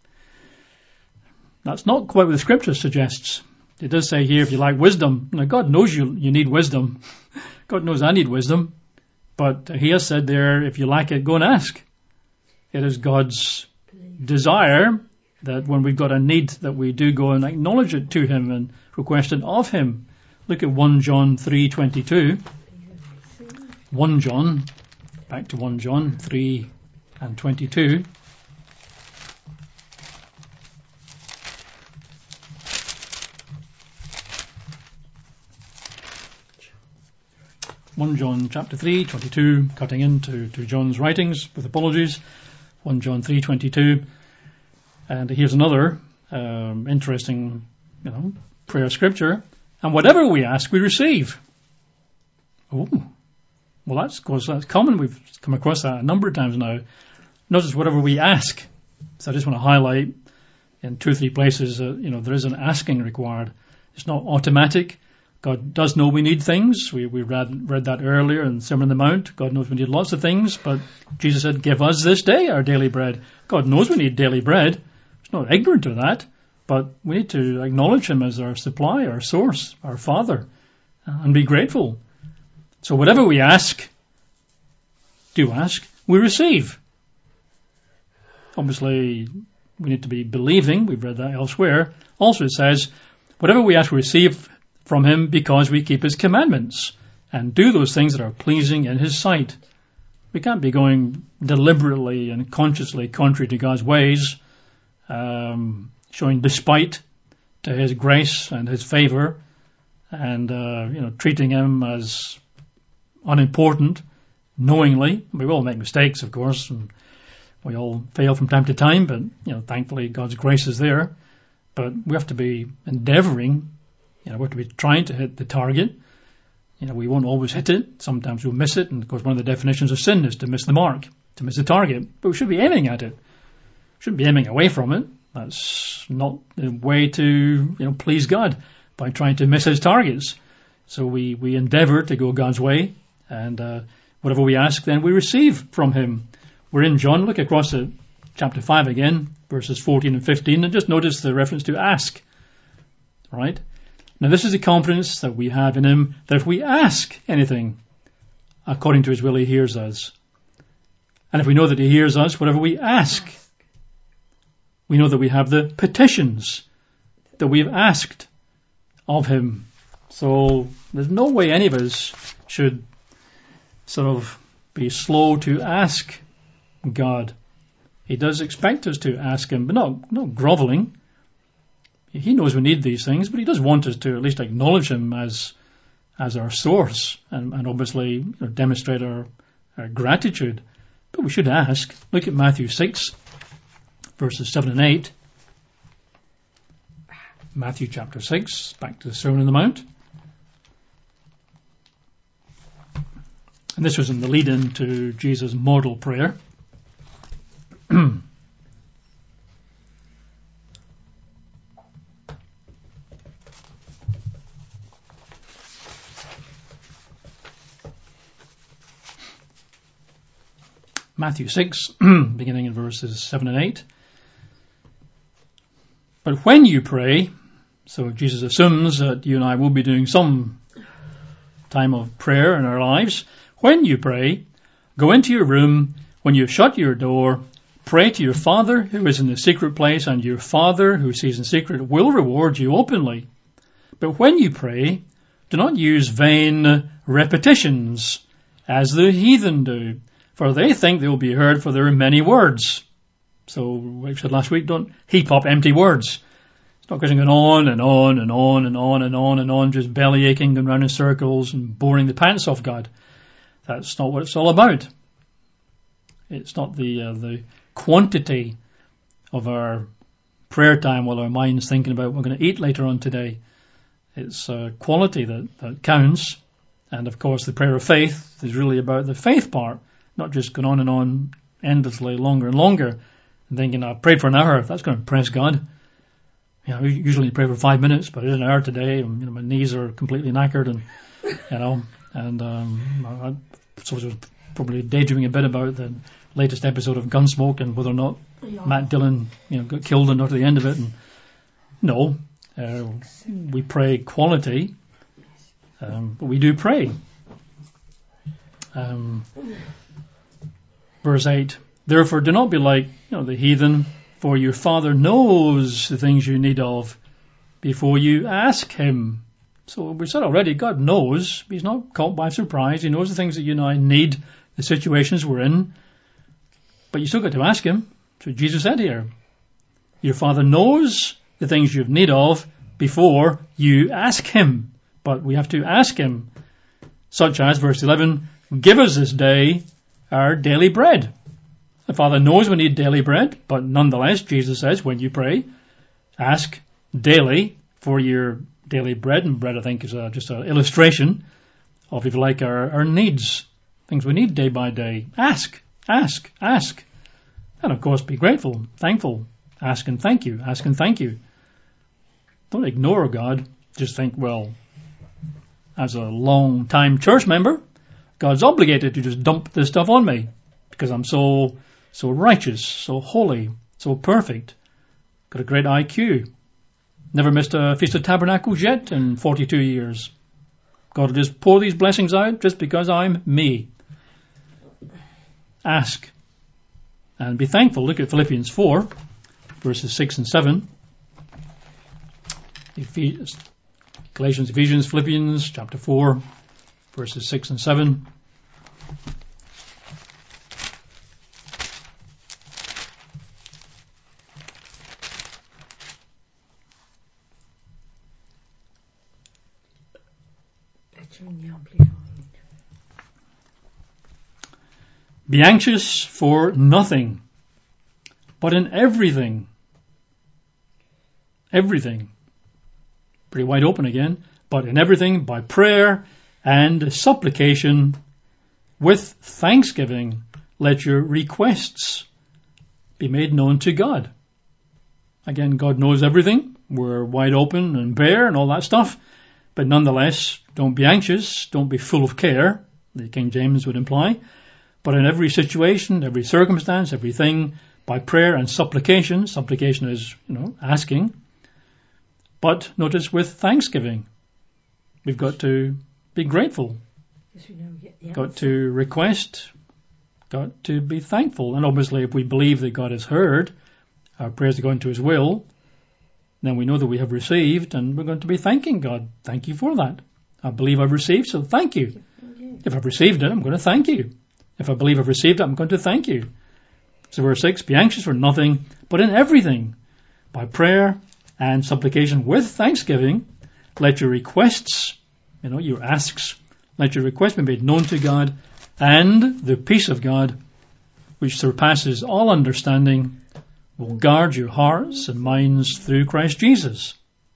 that's not quite what the scripture suggests. It does say here, if you lack wisdom, God knows you need wisdom. God knows I need wisdom. But he has said there, if you lack it, go and ask. It is God's desire that when we've got a need, that we do go and acknowledge it to him and request it of him. Look at 1 John 3:22. 1 John, back to 1 John 3, and 22. John chapter 3, 22, cutting into John's writings with apologies. 1 John 3, 22. And here's another interesting, prayer scripture. And whatever we ask, we receive. Oh, well, that's common. We've come across that a number of times now. Notice whatever we ask. So I just want to highlight in 2 or 3 places that, there is an asking required. It's not automatic. God does know we need things. We read that earlier in Sermon on the Mount. God knows we need lots of things, but Jesus said, give us this day our daily bread. God knows we need daily bread. He's not ignorant of that, but we need to acknowledge him as our supply, our source, our Father, and be grateful. So whatever we ask, we receive. Obviously, we need to be believing. We've read that elsewhere. Also it says, whatever we ask, we receive from him because we keep his commandments and do those things that are pleasing in his sight. We can't be going deliberately and consciously contrary to God's ways, showing despite to his grace and his favor, and treating him as unimportant knowingly. We will make mistakes, of course, and we all fail from time to time, but thankfully God's grace is there. But we have to be endeavoring. We have to be trying to hit the target. We won't always hit it. Sometimes we'll miss it. And of course, one of the definitions of sin is to miss the mark, to miss the target. But we should be aiming at it. We shouldn't be aiming away from it. That's not the way to, please God by trying to miss his targets. So we endeavor to go God's way. And whatever we ask, then we receive from him. We're in John. Look across at chapter 5 again, verses 14 and 15, and just notice the reference to ask. Right? Now this is the confidence that we have in him, that if we ask anything according to his will, he hears us. And if we know that he hears us, whatever we ask, we know that we have the petitions that we have asked of him. So there's no way any of us should sort of be slow to ask God. He does expect us to ask him, but not groveling. He knows we need these things, but he does want us to at least acknowledge him as our source and obviously demonstrate our gratitude. But we should ask. Look at Matthew 6, verses 7 and 8. Matthew chapter 6, back to the Sermon on the Mount. And this was in the lead-in to Jesus' model prayer. Matthew 6, beginning in verses 7 and 8. But when you pray, so Jesus assumes that you and I will be doing some time of prayer in our lives. When you pray, go into your room. When you shut your door, pray to your Father who is in the secret place, and your Father who sees in secret will reward you openly. But when you pray, do not use vain repetitions as the heathen do, for they think they will be heard for their many words. So, like I said last week, don't heap up empty words. It's not going on and on and on and on and on and on, just belly aching, going round in circles and boring the pants off God. That's not what it's all about. It's not the quantity of our prayer time while our mind's thinking about what we're going to eat later on today. It's quality that counts. And of course, the prayer of faith is really about the faith part. Not just going on and on endlessly, longer and longer, and thinking, I prayed for an hour, that's going to impress God. Usually you pray for 5 minutes, but it is an hour today, and my knees are completely knackered, and I suppose I was probably daydreaming a bit about the latest episode of Gunsmoke and whether or not Matt Dillon, got killed and not at the end of it. And no, we pray quality, but we do pray. Verse 8, therefore do not be like the heathen, for your Father knows the things you need of before you ask him. So we said already, God knows. He's not caught by surprise. He knows the things that you and I need, the situations we're in. But you still got to ask him. That's what Jesus said here. Your Father knows the things you have need of before you ask him. But we have to ask him. Such as, verse 11, give us this day our daily bread. The Father knows we need daily bread, but nonetheless, Jesus says, when you pray, ask daily for your daily bread. And bread, I think, is just an illustration of, if you like, our needs. Things we need day by day. Ask, ask, ask. And of course, be grateful, thankful. Ask and thank you, ask and thank you. Don't ignore God. Just think, well, as a long-time church member, God's obligated to just dump this stuff on me because I'm so righteous, so holy, so perfect. Got a great IQ. Never missed a Feast of Tabernacles yet in 42 years. God will just pour these blessings out just because I'm me. Ask and be thankful. Look at Philippians 4, verses 6 and 7. Galatians, Ephesians, Philippians, chapter 4, verses 6 and 7. Be anxious for nothing, but in everything. Everything. Pretty wide open again. But in everything, by prayer and supplication, with thanksgiving, let your requests be made known to God. Again, God knows everything. We're wide open and bare and all that stuff. But nonetheless, don't be anxious. Don't be full of care, the King James would imply. But in every situation, every circumstance, everything, by prayer and supplication is, asking. But notice with thanksgiving, we've got to be grateful. Got to request, got to be thankful. And obviously if we believe that God has heard our prayers according to his will, then we know that we have received and we're going to be thanking God. Thank you for that. I believe I've received, so thank you. If I've received it, I'm going to thank you. If I believe I've received it, I'm going to thank you. So verse 6, be anxious for nothing, but in everything, by prayer and supplication with thanksgiving, let your requests, your asks, let your requests be made known to God, and the peace of God, which surpasses all understanding, will guard your hearts and minds through Christ Jesus.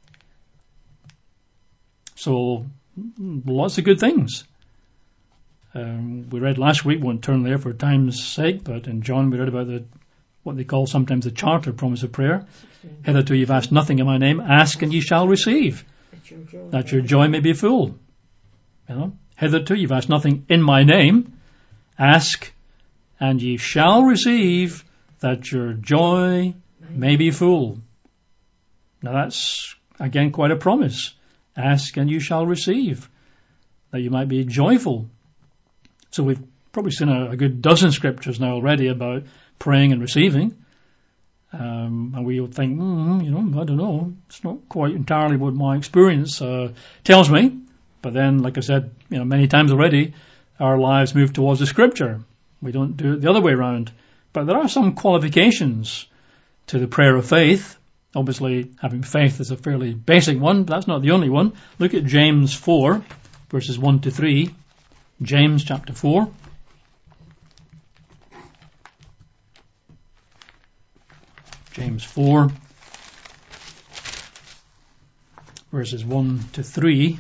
So, lots of good things. We read last week, won't turn there for time's sake, but in John we read about what they call sometimes the charter promise of prayer. Hitherto you've asked nothing in my name, ask and ye shall receive, that your joy may be full. Hitherto you've asked nothing in my name, ask and ye shall receive, that your joy may be full. Now that's, again, quite a promise. Ask and you shall receive, that you might be joyful. So we've probably seen a good dozen scriptures now already about praying and receiving. And we would think, I don't know, it's not quite entirely what my experience tells me. But then, like I said, many times already, our lives move towards the scripture. We don't do it the other way around. But there are some qualifications to the prayer of faith. Obviously, having faith is a fairly basic one, but that's not the only one. Look at James 4, verses 1 to 3. James chapter 4. James 4, verses 1 to 3.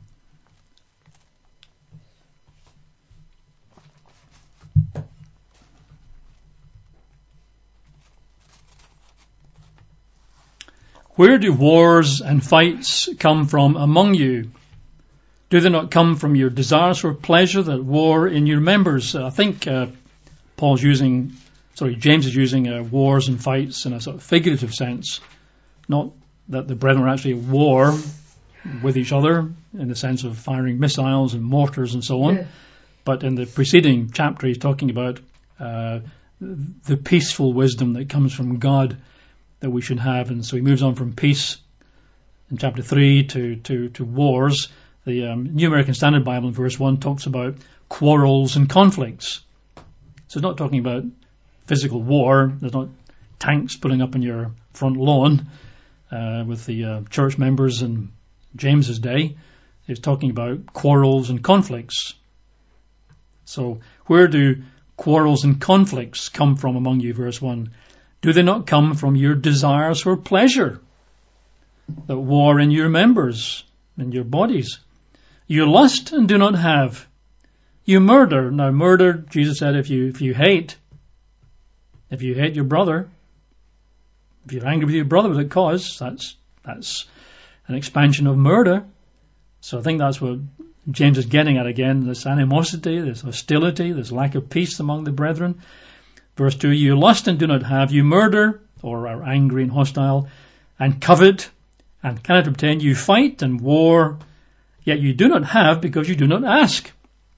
Where do wars and fights come from among you? Do they not come from your desires for pleasure that war in your members? I think James is using wars and fights in a sort of figurative sense. Not that the brethren are actually at war with each other in the sense of firing missiles and mortars and so on. Yeah. But in the preceding chapter he's talking about the peaceful wisdom that comes from God that we should have. And so he moves on from peace in chapter 3 to wars. The New American Standard Bible in verse 1 talks about quarrels and conflicts. So it's not talking about physical war. There's not tanks pulling up on your front lawn with the church members in James's day. He's talking about quarrels and conflicts. So where do quarrels and conflicts come from among you? Verse 1. Do they not come from your desires for pleasure that war in your members, in your bodies? You lust and do not have. You murder. Now murder, Jesus said, if you hate your brother, if you're angry with your brother without cause, that's an expansion of murder. So I think that's what James is getting at again, this animosity, this hostility, this lack of peace among the brethren. Verse 2, you lust and do not have, you murder, or are angry and hostile, and covet, and cannot obtain, you fight and war, yet you do not have because you do not ask.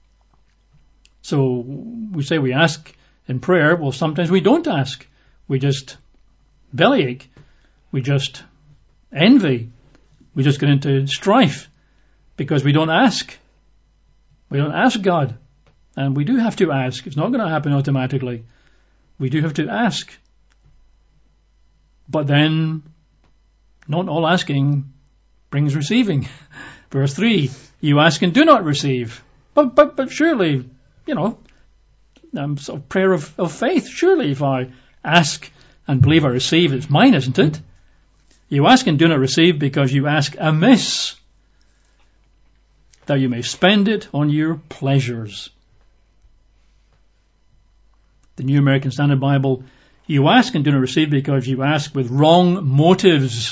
So we say we ask in prayer, well sometimes we don't ask. We just bellyache, we just envy, we just get into strife because we don't ask. We don't ask God. And we do have to ask. It's not going to happen automatically. We do have to ask. But then, not all asking brings receiving. Verse 3, you ask and do not receive. But surely, sort of prayer of faith. Surely if I ask and believe I receive, it's mine, isn't it? You ask and do not receive because you ask amiss, that you may spend it on your pleasures. The New American Standard Bible, you ask and do not receive because you ask with wrong motives.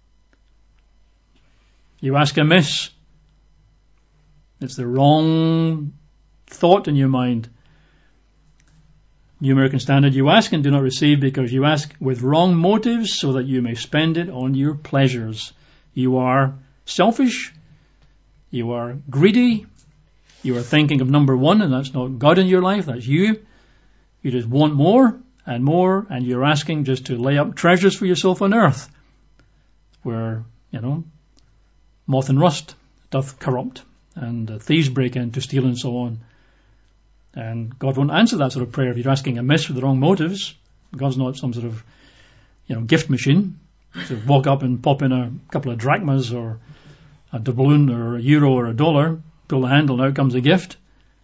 You ask amiss. It's the wrong thought in your mind. New American Standard, you ask and do not receive because you ask with wrong motives so that you may spend it on your pleasures. You are selfish. You are greedy. You are thinking of number one, and that's not God in your life, that's you. You just want more, and you're asking just to lay up treasures for yourself on earth, where, moth and rust doth corrupt, and thieves break in to steal and so on. And God won't answer that sort of prayer if you're asking amiss with the wrong motives. God's not some sort of, gift machine to walk up and pop in a couple of drachmas or a doubloon or a euro or a dollar, pull the handle, and out comes a gift.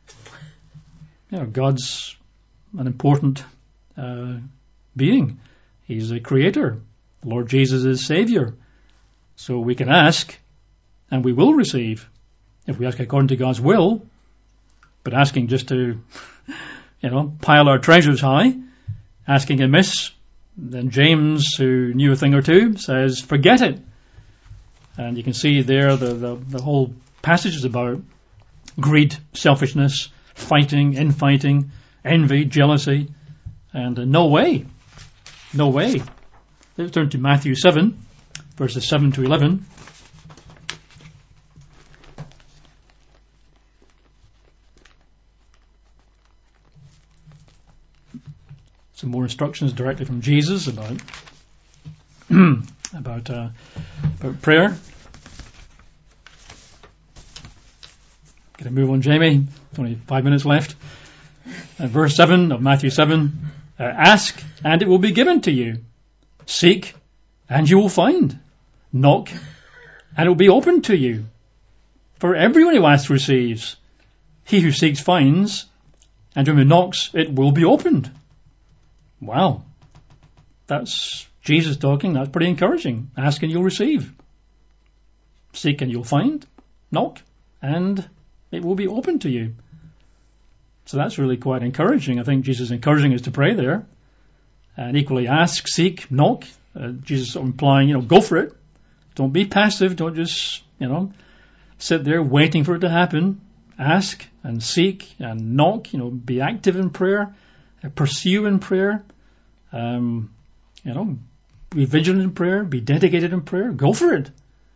God's an important being. He's a creator. The Lord Jesus is Savior. So we can ask, and we will receive, if we ask according to God's will. But asking just to, pile our treasures high, asking amiss, then James, who knew a thing or two, says, forget it. And you can see there the whole passage is about greed, selfishness, fighting, infighting, envy, jealousy, and no way. Let's turn to Matthew 7, verses 7 to 11. Some more instructions directly from Jesus about prayer. Get a move on, Jamie. Only 5 minutes left. Verse 7 of Matthew 7. Ask and it will be given to you. Seek and you will find. Knock and it will be opened to you. For everyone who asks receives. He who seeks finds. And to him who knocks it will be opened. Wow. That's Jesus talking. That's pretty encouraging. Ask and you'll receive. Seek and you'll find. Knock and it will be open to you. So that's really quite encouraging. I think Jesus is encouraging us to pray there. And equally ask, seek, knock. Jesus implying, go for it. Don't be passive. Don't just, sit there waiting for it to happen. Ask and seek and knock. Be active in prayer. Pursue in prayer. Be vigilant in prayer. Be dedicated in prayer. Go for it.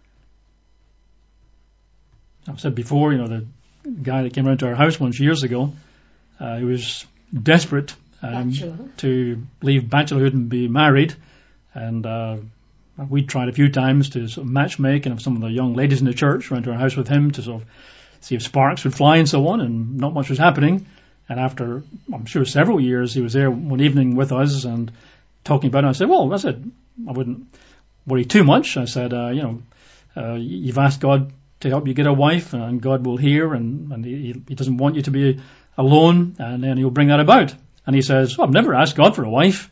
I've said before, the guy that came around to our house once years ago, he was desperate to leave bachelorhood and be married, and we tried a few times to sort of match make and have some of the young ladies in the church around to our house with him to sort of see if sparks would fly and so on, and not much was happening. And after, I'm sure, several years, he was there one evening with us and talking about it. I said, well, I wouldn't worry too much. I said, you've asked God to help you get a wife, and God will hear, and he doesn't want you to be alone, and then he'll bring that about. And he says, I've never asked God for a wife.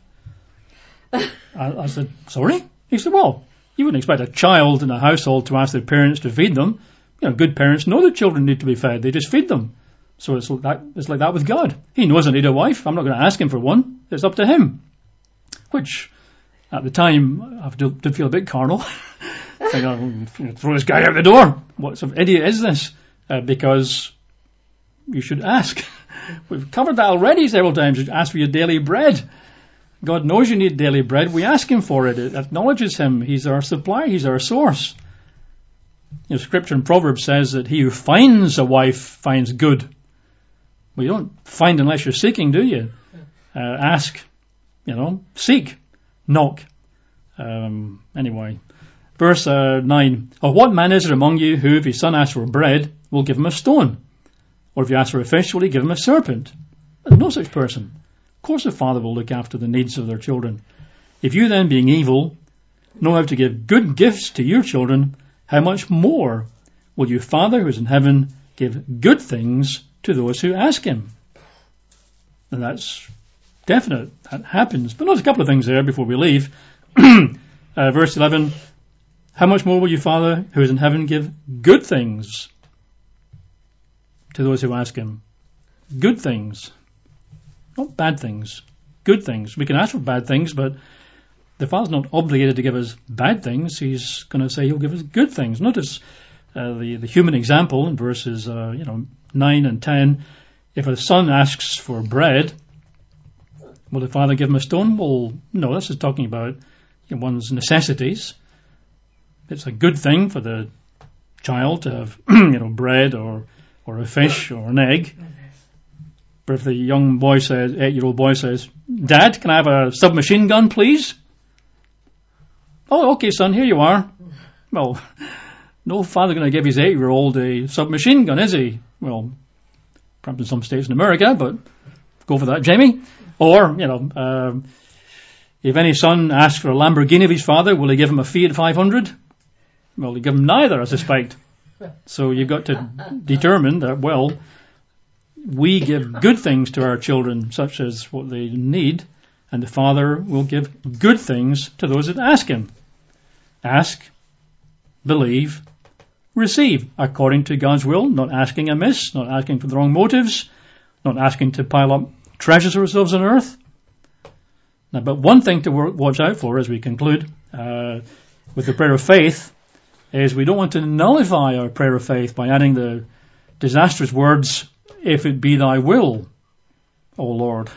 I said, sorry? He said, well, you wouldn't expect a child in a household to ask their parents to feed them. Good parents know their children need to be fed. They just feed them. So it's like that with God. He knows I need a wife. I'm not going to ask him for one. It's up to him. Which, at the time, I did feel a bit carnal. Throw this guy out the door. What sort of idiot is this? Because you should ask. We've covered that already several times. You ask for your daily bread. God knows you need daily bread. We ask him for it. It acknowledges him. He's our supplier. He's our source. Scripture in Proverbs says that he who finds a wife finds good. Well, you don't find unless you're seeking, do you? Ask, seek, knock. Anyway, verse 9. Or what man is there among you who, if his son asks for bread, will give him a stone? Or if you ask for a fish, will he give him a serpent? There's no such person. Of course the father will look after the needs of their children. If you then, being evil, know how to give good gifts to your children, how much more will your Father who is in heaven give good things to those who ask him? And that's definite. That happens. But notice a couple of things there before we leave. Verse 11, how much more will your Father who is in heaven give good things to those who ask him? Good things. Not bad things. Good things. We can ask for bad things, but the Father's not obligated to give us bad things. He's going to say he'll give us good things. Notice the human example in verses 9 and 10. If a son asks for bread, will the Father give him a stone? Well, no, this is talking about one's necessities. It's a good thing for the child to have bread or a fish or an egg. But if the young boy says, 8-year-old boy says, Dad, can I have a submachine gun, please? Oh, okay, son, here you are. Well, no father going to give his 8-year-old a submachine gun, is he? Well, perhaps in some states in America, but go for that, Jamie. Or, if any son asks for a Lamborghini of his father, will he give him a Fiat 500? Well, he'll give him neither, I suspect. So you've got to determine that, we give good things to our children, such as what they need, and the Father will give good things to those that ask him. Ask, believe, receive, according to God's will, not asking amiss, not asking for the wrong motives, not asking to pile up treasures for ourselves on earth. Now, but one thing to watch out for as we conclude with the prayer of faith is we don't want to nullify our prayer of faith by adding the disastrous words, if it be thy will, O Lord.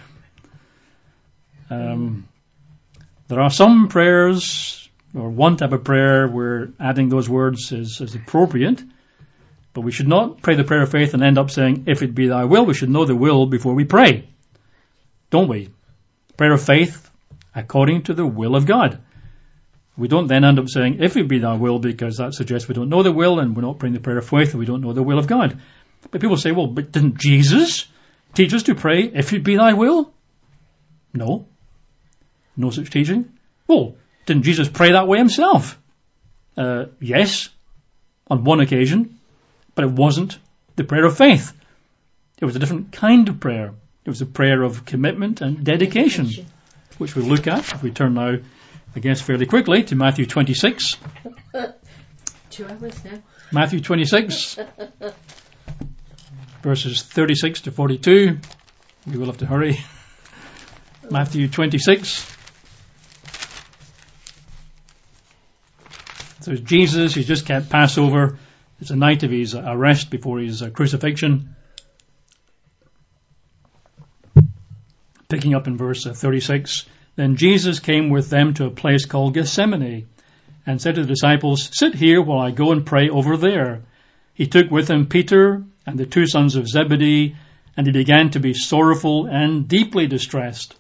There are some prayers, or one type of prayer where adding those words is appropriate, but we should not pray the prayer of faith and end up saying, if it be thy will. We should know the will before we pray, don't we? Prayer of faith according to the will of God. We don't then end up saying, if it be thy will, because that suggests we don't know the will and we're not praying the prayer of faith and we don't know the will of God. But people say, well, but didn't Jesus teach us to pray, if it be thy will? No. No such teaching. Well, didn't Jesus pray that way himself? Yes, on one occasion, but it wasn't the prayer of faith. It was a different kind of prayer. It was a prayer of commitment and dedication, which we'll look at if we turn now, I guess, fairly quickly to Matthew 26. 2 hours now. Matthew 26, verses 36 to 42. We will have to hurry. Matthew 26. So Jesus, he's just kept Passover. It's the night of his arrest before his crucifixion. Picking up in verse 36. Then Jesus came with them to a place called Gethsemane and said to the disciples, sit here while I go and pray over there. He took with him Peter and the 2 sons of Zebedee, and he began to be sorrowful and deeply distressed.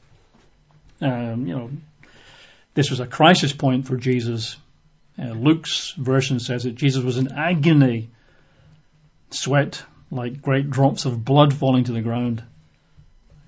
This was a crisis point for Jesus. Luke's version says that Jesus was in agony, sweat like great drops of blood falling to the ground.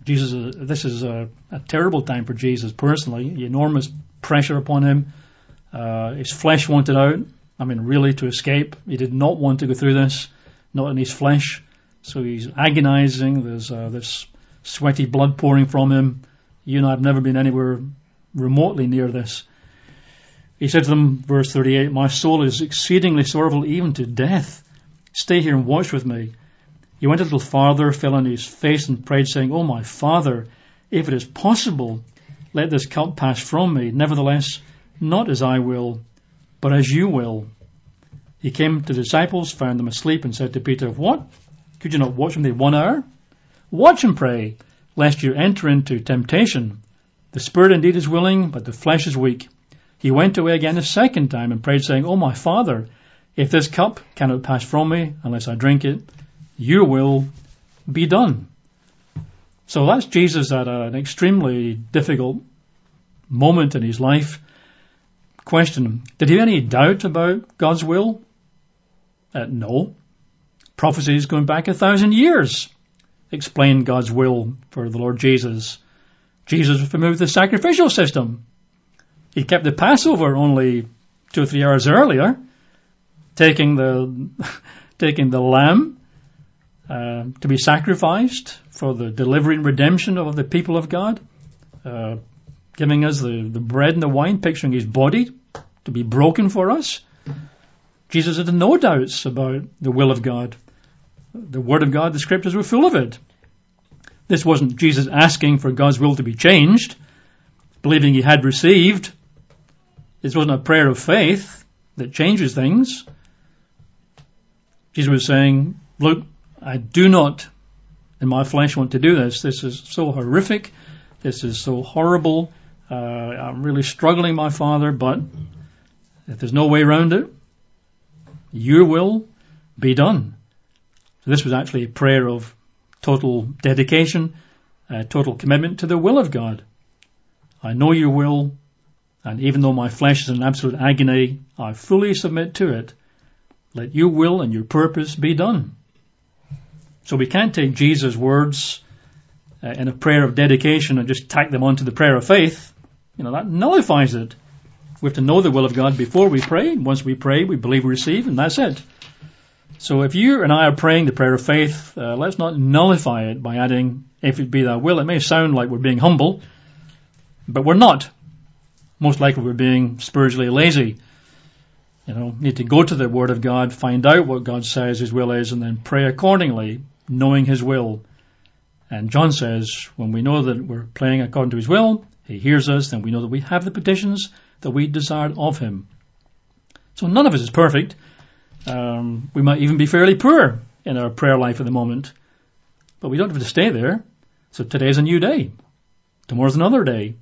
This is a terrible time for Jesus personally. Enormous pressure upon him. His flesh wanted out. I mean, really, to escape. He did not want to go through this, not in his flesh. So he's agonizing. There's this sweaty blood pouring from him. You and I have never been anywhere remotely near this. He said to them, verse 38, "My soul is exceedingly sorrowful, even to death. Stay here and watch with me." He went a little farther, fell on his face and prayed, saying, "Oh, my Father, if it is possible, let this cup pass from me. Nevertheless, not as I will, but as you will." He came to the disciples, found them asleep, and said to Peter, "What? Could you not watch with me 1 hour? Watch and pray, lest you enter into temptation. The spirit indeed is willing, but the flesh is weak." He went away again a second time and prayed, saying, "Oh, my Father, if this cup cannot pass from me unless I drink it, your will be done." So that's Jesus at an extremely difficult moment in his life. Question, did he have any doubt about God's will? No. Prophecies going back 1,000 years explain God's will for the Lord Jesus. Jesus removed the sacrificial system. He kept the Passover only 2 or 3 hours earlier, taking the lamb to be sacrificed for the delivery and redemption of the people of God, giving us the bread and the wine, picturing his body to be broken for us. Jesus had no doubts about the will of God. The Word of God, the Scriptures were full of it. This wasn't Jesus asking for God's will to be changed, believing he had received. This wasn't a prayer of faith that changes things. Jesus was saying, "Look, I do not in my flesh want to do this. This is so horrific. This is so horrible. I'm really struggling, my Father, but if there's no way around it, your will be done." So this was actually a prayer of total dedication, total commitment to the will of God. I know your will, and even though my flesh is in absolute agony, I fully submit to it. Let your will and your purpose be done. So we can't take Jesus' words in a prayer of dedication and just tack them onto the prayer of faith. That nullifies it. We have to know the will of God before we pray. Once we pray, we believe we receive, and that's it. So if you and I are praying the prayer of faith, let's not nullify it by adding, "if it be thy will." It may sound like we're being humble, but we're not. Most likely we're being spiritually lazy. Need to go to the Word of God, find out what God says his will is, and then pray accordingly, knowing his will. And John says, when we know that we're praying according to his will, he hears us, then we know that we have the petitions that we desired of him. So none of us is perfect. We might even be fairly poor in our prayer life at the moment, but we don't have to stay there. So today's a new day. Tomorrow's another day.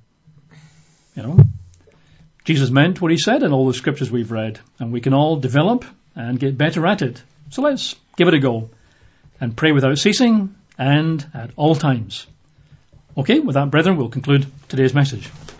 Jesus meant what he said in all the scriptures we've read, and we can all develop and get better at it. So let's give it a go and pray without ceasing and at all times. Okay, with that, brethren, we'll conclude today's message.